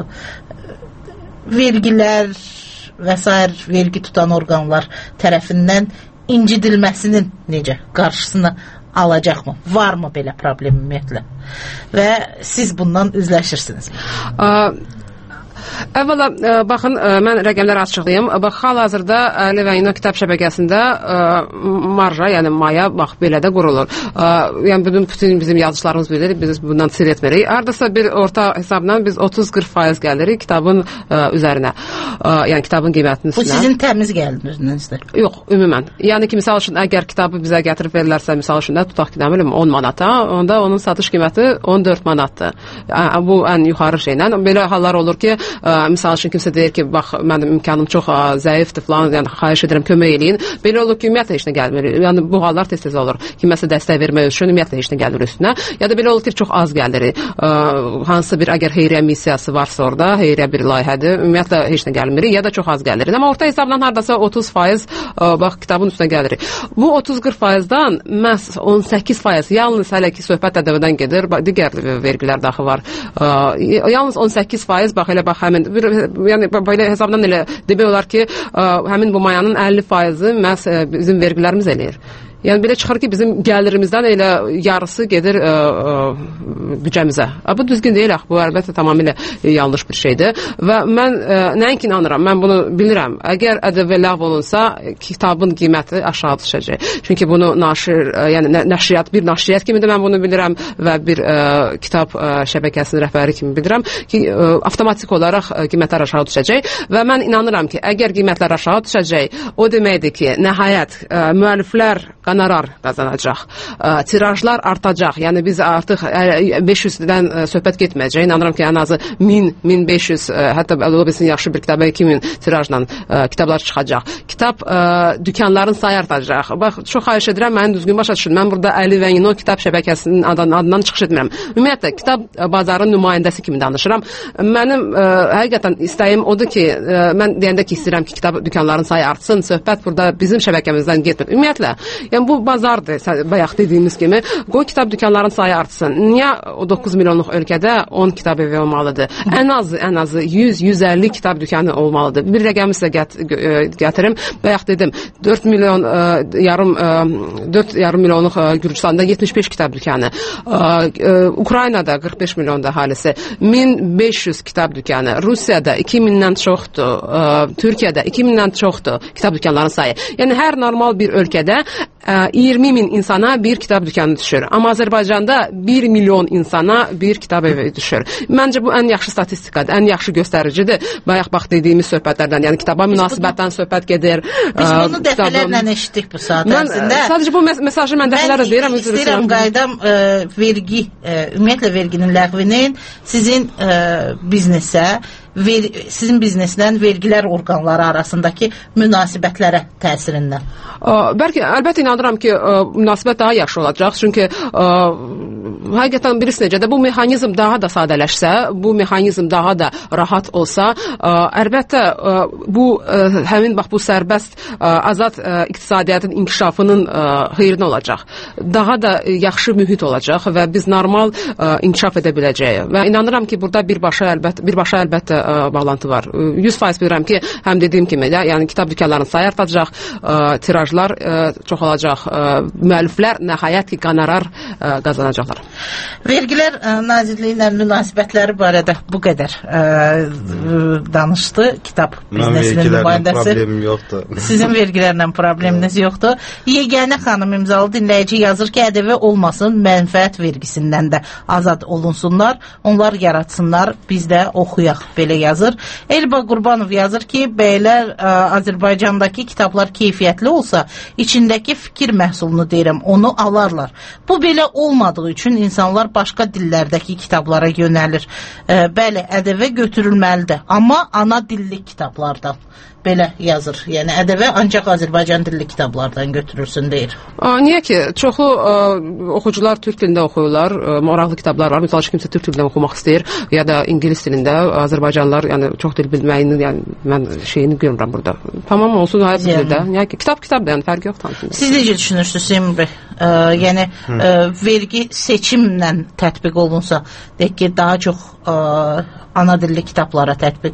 vergilər və s. vergi tutan orqanlar tərəfindən incidilməsinin necə qarşısını alacaqmı? Varmı belə problem ümumiyyətlə? Və siz bundan üzləşirsiniz. Əvvəla, baxın, mən rəqəmləri açıqlayım. Bax, hal-hazırda Əli və İno kitab şəbəkəsində marja, yəni maya, bax, belə də qurulur. Yəni, bütün bizim yazıçılarımız bilir, biz bundan sir etmirik. Hardasa bir orta hesabla biz 30-40% gəlirik kitabın üzərinə. Yəni, kitabın qiymətinin üstünə. Bu sizin təmiz gəlinizdir? Yox, ümumən. Yəni ki, misal üçün, əgər kitabı bizə gətirib verirlərsə, misal üçün də, tutaq ki, 10 manata, onda onun satış qiyməti 14 manatdır. Bu, ən yuxarı şeylə. Belə hallar olur ki, misal üçün kimsə deyir ki, bax, mənim imkanım çox zəifdir falan, yəni xahiş edirəm, kömək eləyin. Belə olur ki, ümumiyyətlə heç nə gəlmir. Yəni bu hallar tez-tez olur. Kiməsə dəstək vermək üçün ümumiyyətlə heç nə gəlmir üstünə. Ya da belə olur ki, çox az gəlir. Hansısa bir əgər xeyriyyə missiyası varsa orada, xeyriyyə bir layihədir, ümumiyyətlə heç nə gəlmir, ya da çox az gəlir. Amma orta hesabla hardasa 30% bax kitabın üstünə gəlir. Bu 30-40%-dan məhz 18% yalnız hələ ki söhbət ədəbiyyatdan gedir, digər vergilər daxil var. Yalnız 18% bax elə bax həmin yəni belə hesabdan elə demək olar ki, həmin bu mayanın 50%-i məhz bizim vergilərimiz eləyir. Yəni belə çıxır ki, bizim gəlirimizdən elə yarısı gedir büdcəmizə. Bu düzgün deyil, bu əlbəttə tamamilə yanlış bir şeydir. Və mən nəinki inanıram, mən bunu bilirəm. Əgər ƏDV ləğv olunsa, kitabın qiyməti aşağı düşəcək. Çünki bunu yəni nəşriyyat, bir nəşriyyat kimi də mən bunu bilirəm və bir kitab şəbəkəsinin rəhbəri kimi bilirəm ki, avtomatik olaraq qiymətlər aşağı düşəcək və mən inanıram ki, əgər qiymətlər aşağı düşəcək, o deməkdir ki, nəhayət müəlliflər qonorar qazanacaq. Tirajlar artacaq. Yəni biz artıq 500-dən söhbət getməyəcək. İnanıram ki, ən azı 1000-1500, hətta ola yaxşı bir kitaba 2000 tirajla kitablar çıxacaq. Kitab dükanların sayı artacaq. Bax, çox xahiş edirəm, məni düzgün başa düşün. Mən burada Əli və İno kitab şəbəkəsinin adından çıxış etmirəm. Ümumiyyətlə, kitab bazarın nümayəndəsi kimi danışıram. Mənim həqiqətən istəyim odur ki, mən deyəndə ki, istəyirəm ki, kitab dükanların sayı artsın, söhbət burada bizim şəbəkəmizdən getmir. Ümumiyyətlə, yəni bu bazardır, bayaq dediyimiz kimi, qoy kitab dükanların sayı artsın. Niyə o 9 milyonluq ölkədə 10 kitab evi olmalıdır? Ən azı 100-150 kitab dükanı olmalıdır. Bir rəqəmi sizə gətirim. Bayaq dedim, 4 yarım milyonluq Gürcüstanda 75 kitab dükanı. Ukraynada 45 milyon əhalisi, 1500 kitab dükanı. Rusiyada 2000-dən çoxdur. Türkiyədə 2000-dən çoxdur kitab dükanlarının sayı. Yəni hər normal bir ölkədə 20 min insana bir kitab dükanı düşür. Amma Azərbaycanda 1 milyon insana bir kitab evi düşür. Məncə bu ən yaxşı statistikadır, ən yaxşı göstəricidir. Bayaq dediyimiz söhbətlərdən, yəni kitaba münasibətdən söhbət gedir. Biz bunu dəfələrlə eşitdik bu saat ərzində. Sadəcə bu mesajı mən dəfələrlə deyirəm. Mən istəyirəm qaydam vergi, ümumiyyətlə verginin ləğvinin sizin biznesə, sizin biznesdən vergilər orqanları arasındakı münasibətlərə təsirindən. Əlbəttə inanıram ki, münasibət daha yaxşı olacaq. Çünki həqiqətən birisi necə də bu mexanizm daha da sadələşsə, bu mexanizm daha da rahat olsa, əlbəttə bu həmin bax bu sərbəst azad iqtisadiyyatın inkişafının xeyrinə olacaq. Daha da yaxşı mühit olacaq və biz normal inkişaf edə biləcəyik. Və inanıram ki, burada birbaşa əlbəttə bağlantı var. 100% bilirəm ki, həm dediyim kimi də, yəni kitab dükanlarının sayı artacaq, tirajlar çoxalacaq, müəlliflər nəhayət ki, qonorar qazanacaqlar. Vergilər Nazirliyi ilə münasibətləri barədə bu qədər danışdı kitab biznesinin nümayəndəsi. Problemim yoxdur. Sizin vergilərlə probleminiz yoxdur. Yeganə xanım imzalı dinləyici yazır ki, ƏDV olmasın, mənfəət vergisindən də azad olunsunlar, onlar yaratsınlar, biz də oxuyaq, belə yazır. Elba Qurbanov yazır ki, bəylər, Azərbaycandakı kitablar keyfiyyətli olsa, içindəki fikir məhsulunu deyirəm, onu alarlar. Bu belə olmadığı üçün insanlar başqa dillərdəki kitablara yönəlir. Bəli, ƏDV götürülməlidir, amma ana dilli kitablardan. Belə yazır. Yəni ədəbi ancaq Azərbaycan dilli kitablardan götürürsün deyir. Niyə ki? Çoxu oxucular türk dilində oxuyurlar. Maraqlı kitablar var. Məsələn, kimsə türk dilində oxumaq istəyir ya da ingilis dilində. Azərbaycanlılar yəni çox dil bilməyini, yəni mən şeyini görürəm burada. Tamam olsun hər dildə. Yəni kitabdır, yəni fərqi yoxdur. Siz necə düşünürsünüz Seymur bəy? Yəni vergi seçimlə tətbiq olunsa, deyək ki, daha çox ana dilli kitablara tətbiq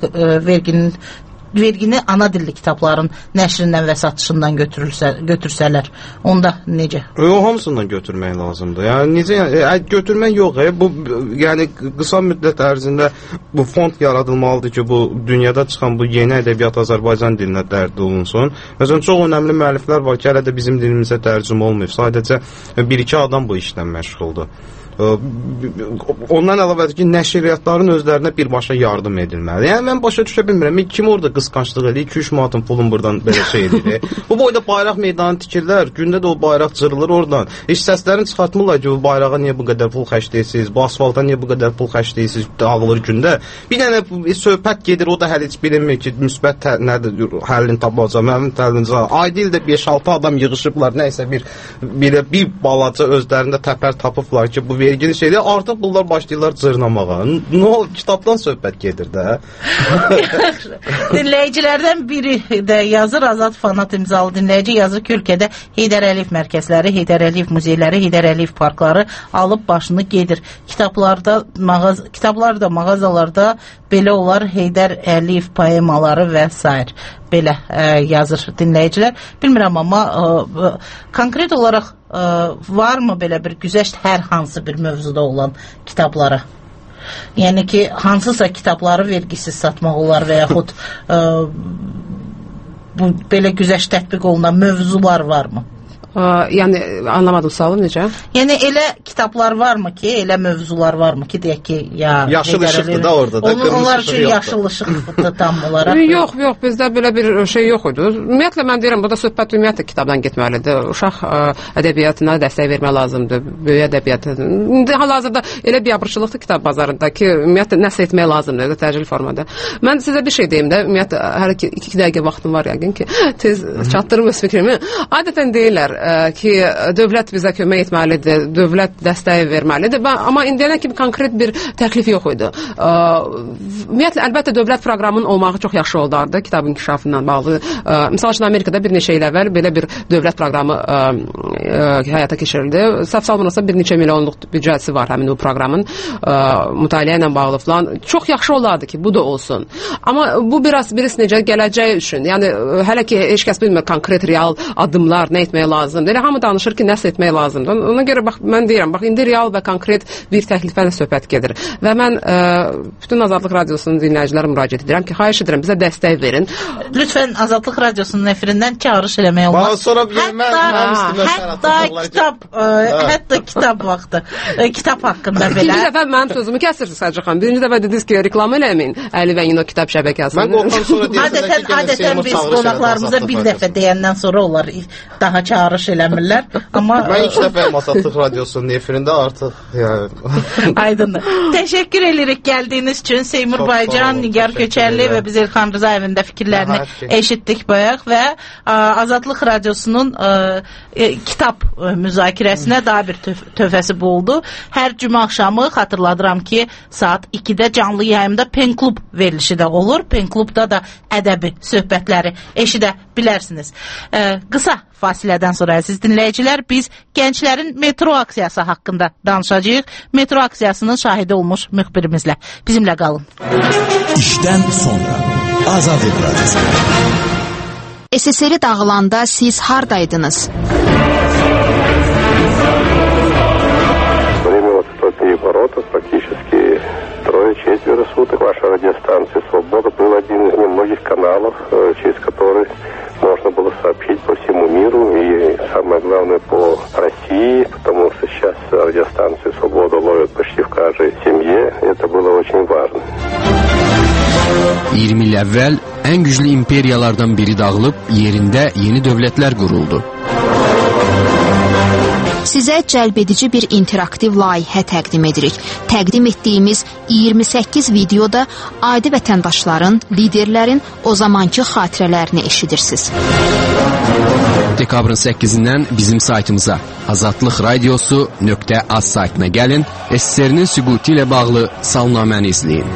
vergini ana dilli kitabların nəşrindən və satışından götürsələr, onda necə? Hamısından götürmək lazımdır. Yəni necə? Götürmək yox. Bu yəni qısa müddət ərzində bu fond yaradılmalıdır ki, bu dünyada çıxan bu yeni ədəbiyyat Azərbaycan dilinə tərcümə olunsun. Məsələn, çox önəmli müəlliflər var ki, hələ də bizim dilimizə tərcümə olmayıb. Sadəcə 1-2 adam bu işlə məşğuldur. Ondan əlavə ki, nəşriyyatların özlərinə birbaşa yardım edilməli. Yəni mən başa düşə bilmirəm. Kim orada qısqanclıq edir? 2-3 manatın pulun buradan belə şey edir. Bu boyda bayraq meydanı tikirlər. Gündə də o bayraq cırılır oradan. Heç səslərini çıxartmırlar ki, bu bayrağa niyə bu qədər pul xərcləyirsiniz? Bu asfalta niyə bu qədər pul xərcləyirsiniz? Dağılır gündə. Bir dənə söhbət gedir, o da hələ heç bilinmir ki, müsbət nədir, həllini tapılacaq, mənim təlimizə. Ayda ildə 5-6 adam yığışıblar, nəysə bir balaca özlərində təpər tapıblar ki, bu vergili şeydir. Artıq bunlar başlayırlar cırnamağa. Nə olub? Kitabdan söhbət gedir də. Dinləyicilərdən biri də yazır, Azad Fanat imzalı dinləyici yazır ki, ölkədə Heydər Əliyev mərkəzləri, Heydər Əliyev muzeyləri, Heydər Əliyev parkları alıb başını gedir. Kitablar da mağazalarda belə olar, Heydər Əliyev poemaları və s. Belə yazır dinləyicilər. Bilmirəm, amma konkret olaraq varmı belə bir güzəşt hər hansı bir mövzuda olan kitablara? Yəni ki, hansısa kitabları vergisiz satmaq olar və yaxud belə güzəşt tətbiq olunan mövzular varmı? Yəni anlamadım sualı necə? Yəni elə kitablar varmı ki, elə mövzular varmı ki, deyək ki, yaşıl işıqdır da orada da. Onlar üçün yaşıl işıqdır tam olaraq. Yox, bizdə belə bir şey yox idi. Ümumiyyətlə mən deyirəm, burada söhbət ümumiyyətlə kitabdan getməlidir. Uşaq ədəbiyyatına dəstək vermək lazımdır, böyük ədəbiyyatına. İndi hal-hazırda elə biabırçılıqdır kitab bazarında ki, ümumiyyətlə nəsə etmək lazımdır təcili formada. Mən sizə bir şey deyim də, ümumiyyətlə hələ ki 2 dəqiqə vaxtım var yəqin ki, tez çatdırım öz fikrimi. Adətən deyirlər ki, dövlət bizə kömək etməlidir, dövlət dəstəyi verməlidir. Amma indiyənə kimi konkret bir təklif yox idi. Ümumiyyətlə, əlbəttə dövlət proqramının olmağı çox yaxşı oldu kitab inkişafından bağlı. Misal üçün, Amerikada bir neçə il əvvəl belə bir dövlət proqramı həyata keçirildi. Səhv salmıramsa bir neçə milyonluq büdcəsi var həmin bu proqramın mütaliə ilə bağlı falan. Çox yaxşı olardı ki, bu da olsun. Amma bu biraz birisi necə gələcək üçün. Yəni, hələ ki, heç kəs bilmir konkret, real addımlar, nə etmək lazımdır. Elə hamı danışır ki, nəsə etmək lazımdır. Ona görə mən deyirəm, indi real və konkret bir təklifdən söhbət gedir. Və mən bütün Azadlıq Radiosunun dinləyicilərə müraciət edirəm ki, xahiş edirəm, bizə dəstək verin. Lütfən Azadlıq Radiosunun efirindən çağırış eləmək olmaz. Hətta kitab vaxtı, kitab haqqında belə. İkinci dəfə mənim sözümü kəsirsiniz, Hacı xan. Birinci dəfə dediniz ki, reklam eləməyin Əli və Yino kitab şəbəkəsini. Adətən biz qonaqlarımıza bir dəfə deyəndən sonra onlar daha çağırış eləmirlər. Mən ilk dəfə Azadlıq Radiosunun efirində artıq Aydındır. Təşəkkür edirik gəldiyiniz üçün. Seymur Baycan, Nigar Köçərli və biz Elxan Rızayevin də fikirlərini eşitdik bayaq və Azadlıq Radiosunun kitab müzakirəsinə daha bir tövhəsi bu oldu. Hər cümə axşamı xatırladıram ki, saat 2-də canlı yayımda Pen Klub verilişi də olur. Pen Klubda da ədəbi söhbətləri eşidə bilərsiniz. Qısa fasilədən sonra əziz dinləyicilər, biz gənclərin metro aksiyası haqqında danışacağıq. Metro aksiyasının şahidi olmuş müxbirimizlə. Bizimlə qalın. İşdən sonra Azadlıq Radiosu. SSR dağılanda siz hardaydınız? Время вот в тот переворот практически 3-4 суток. Ваша радиостанция «Свобода» был один из немногих каналов, через который можно было сообщить по всему миру и, самое главное, по России, потому что сейчас радиостанцию «Свобода» ловят почти в каждой семье. Это было очень важно. 20 il əvvəl ən güclü imperiyalardan biri dağılıb, yerində yeni dövlətlər quruldu. Sizə cəlbedici bir interaktiv layihə təqdim edirik. Təqdim etdiyimiz 28 videoda adi vətəndaşların, liderlərin o zamankı xatirələrini eşidirsiniz. Dekabrın 8-dən bizim saytımıza azadlıqradiosu.az saytına gəlin, SSR-nin süqutu ilə bağlı salnaməni izləyin.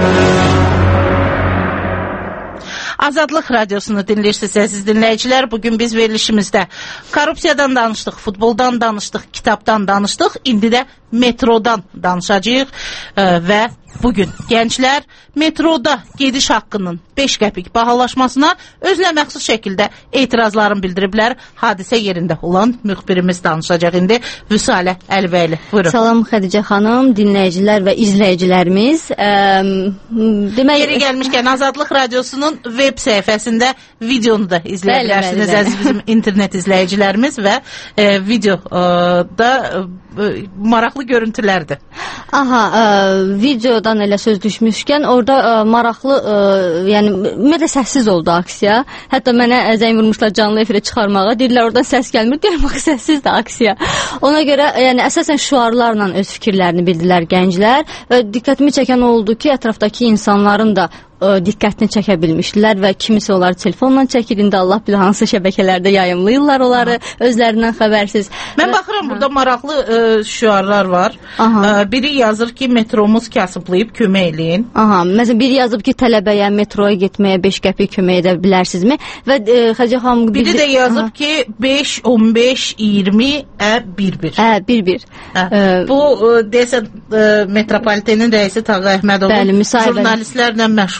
Azadlıq Radiosunu dinləyirsiniz əziz dinləyicilər. Bugün biz verilişimizdə korrupsiyadan danışdıq, futboldan danışdıq, kitabdan danışdıq. İndi də metrodan danışacağıq və bugün gənclər metroda gediş haqqının 5 qəpik bahalaşmasına özünə məxsus şəkildə etirazlarını bildiriblər. Hadisə yerində olan müxbirimiz danışacaq indi. Vüsalə Əlibəyli. Buyurun. Salam Xədicə xanım, dinləyicilər və izləyicilərimiz. Yeri gəlmişkən Azadlıq Radiosunun web səhifəsində videonu da izləyə bilərsiniz əziz bizim internet izləyicilərimiz və videoda maraqlı görüntülərdir. Videodan elə söz düşmüşkən orada maraqlı, yəni ümumiyyətlə səssiz oldu aksiya. Hətta mənə zəng vurmuşlar canlı efirə çıxarmağa. Deyirlər oradan səs gəlmir. Deyirəm axı səssizdir aksiya. Ona görə yəni əsasən şüarlarla öz fikirlərini bildilər gənclər və diqqətimi çəkən oldu ki, ətrafdakı insanların da diqqətini çəkə bilmişdilər və kimisi onları telefonla çəkir, indi Allah bilir hansı şəbəkələrdə yayımlayırlar onları özlərindən xəbərsiz. Mən baxıram, burada maraqlı şüarlar var. Biri yazır ki, metromuz kasıblayıb kömək eləyin. Məsələn, biri yazıb ki, tələbəyə metroya getməyə 5 qəpik kömək edə bilərsinizmi? Və Xədicə xanım... Biri də yazıb ki, 5, 15, 20, 1-1. 1-1. Bu, deyəsən, metropolitenin rəisi Tağı Əhmədovun jurnalistlərlə məşhur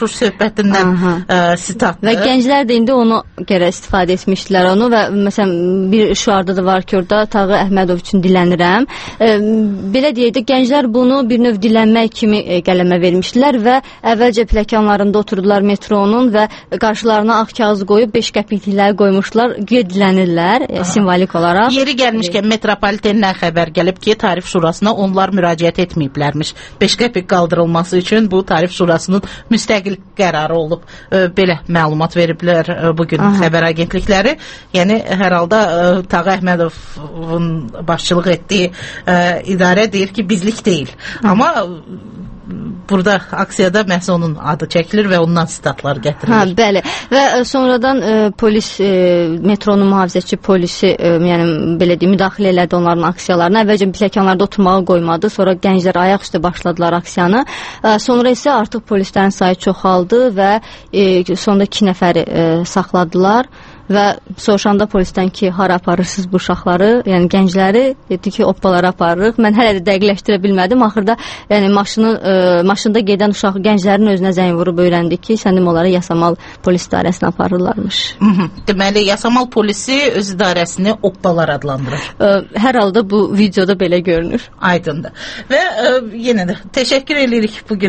məşhur söhbətindən sitatdır. Və gənclər də indi onu görə istifadə etmişdilər onu və məsələn bir şüarda da var ki, orada Tağı Əhmədov üçün dilənirəm. Belə deyək də gənclər bunu bir növ dilənmək kimi qələmə vermişdilər və əvvəlcə pləkanlarında oturdular metronun və qarşılarına ağ kağız qoyub 5 qəpiklikləri qoymuşlar, güya dilənirlər simvolik olaraq. Yeri gəlmişkən metropolitendən xəbər gəlib ki, Tarif Şurasına onlar müraciət etməyiblərmiş. 5 qəpik qaldırılması üçün bu Tarif Şurasının müstəqil qərarı olub. Belə məlumat veriblər bugün xəbər agentlikləri. Yəni, hər halda Tağı Əhmədovun başçılıq etdiyi idarə deyir ki, bizlik deyil. Amma burada aksiyada məhz onun adı çəkilir və ondan sitatlar gətirilir. Bəli. Və sonradan polis, metronun mühafizəçi polisi, yəni belə deyim, müdaxilə elədi onların aksiyalarına. Əvvəlcə pləkanlarda oturmağı qoymadı. Sonra gənclər ayaq üstə başladılar aksiyanı. Sonra isə artıq polislərin sayı çoxaldı və sonunda 2 nəfəri saxladılar. Və soruşanda polisdən ki, hara aparırsınız bu uşaqları, yəni gəncləri, dedi ki, oppalara aparırıq. Mən hələ də dəqiqləşdirə bilmədim. Axırda yəni maşında gedən uşaq gənclərin özünə zəng vurub öyrəndi ki, sənim onları Yasamal polis idarəsinə aparırlarmış. Deməli, Yasamal polisi öz idarəsini oppalar adlandırır. Hər halda bu videoda belə görünür. Aydındır. Və yenə də təşəkkür edirik bugün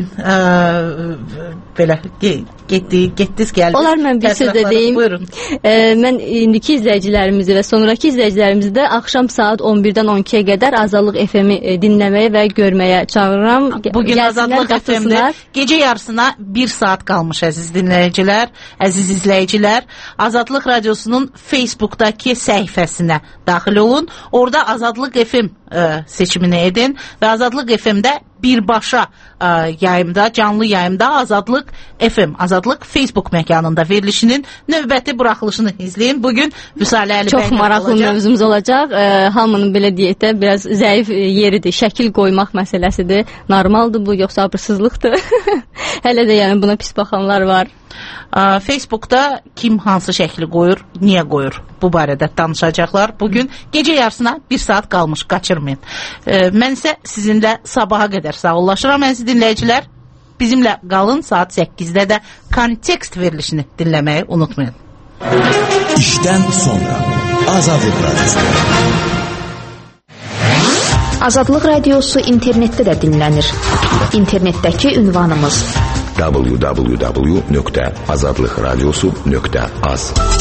belə getdiniz, gəldiniz. Olar mən bir söz də deyim. Buyurun. Mən indiki izləyicilərimizi və sonraki izləyicilərimizi də axşam saat 11-dən 12-yə qədər Azadlıq FM-i dinləməyə və görməyə çağırıram. Bugün Azadlıq FM-də gecə yarısına 1 saat qalmış əziz dinləyicilər, əziz izləyicilər. Azadlıq Radiosunun Facebook'dakı səhifəsinə daxil olun. Orada Azadlıq FM seçimini edin və Azadlıq FM-də birbaşa yayımda, canlı yayımda Azadlıq FM, Azadlıq Facebook məkanında verilişinin növbəti buraxılışını izləyin. Bugün Vüsalə Əlibəyli çox maraqlı mövzumuz olacaq. Hamının belə deyək də biraz zəif yeridir. Şəkil qoymaq məsələsidir. Normaldır bu, yoxsa abırsızlıqdır. Hələ də yəni buna pis baxanlar var. Facebook'da kim hansı şəkli qoyur, niyə qoyur? Bu barədə danışacaqlar. Bugün gecə yarısına 1 saat qalmış, qaçırmayın. Mən isə sizinlə sabaha qədər sağollaşıram əziz dinləyicilər. Bizimlə qalın, saat 8-də də kontekst verilişini dinləməyi unutmayın. İşdən sonra Azadlıq Radiosu. Azadlıq Radiosu internetdə də dinlənir. İnternetdəki ünvanımız www.azadlıqradiosu.az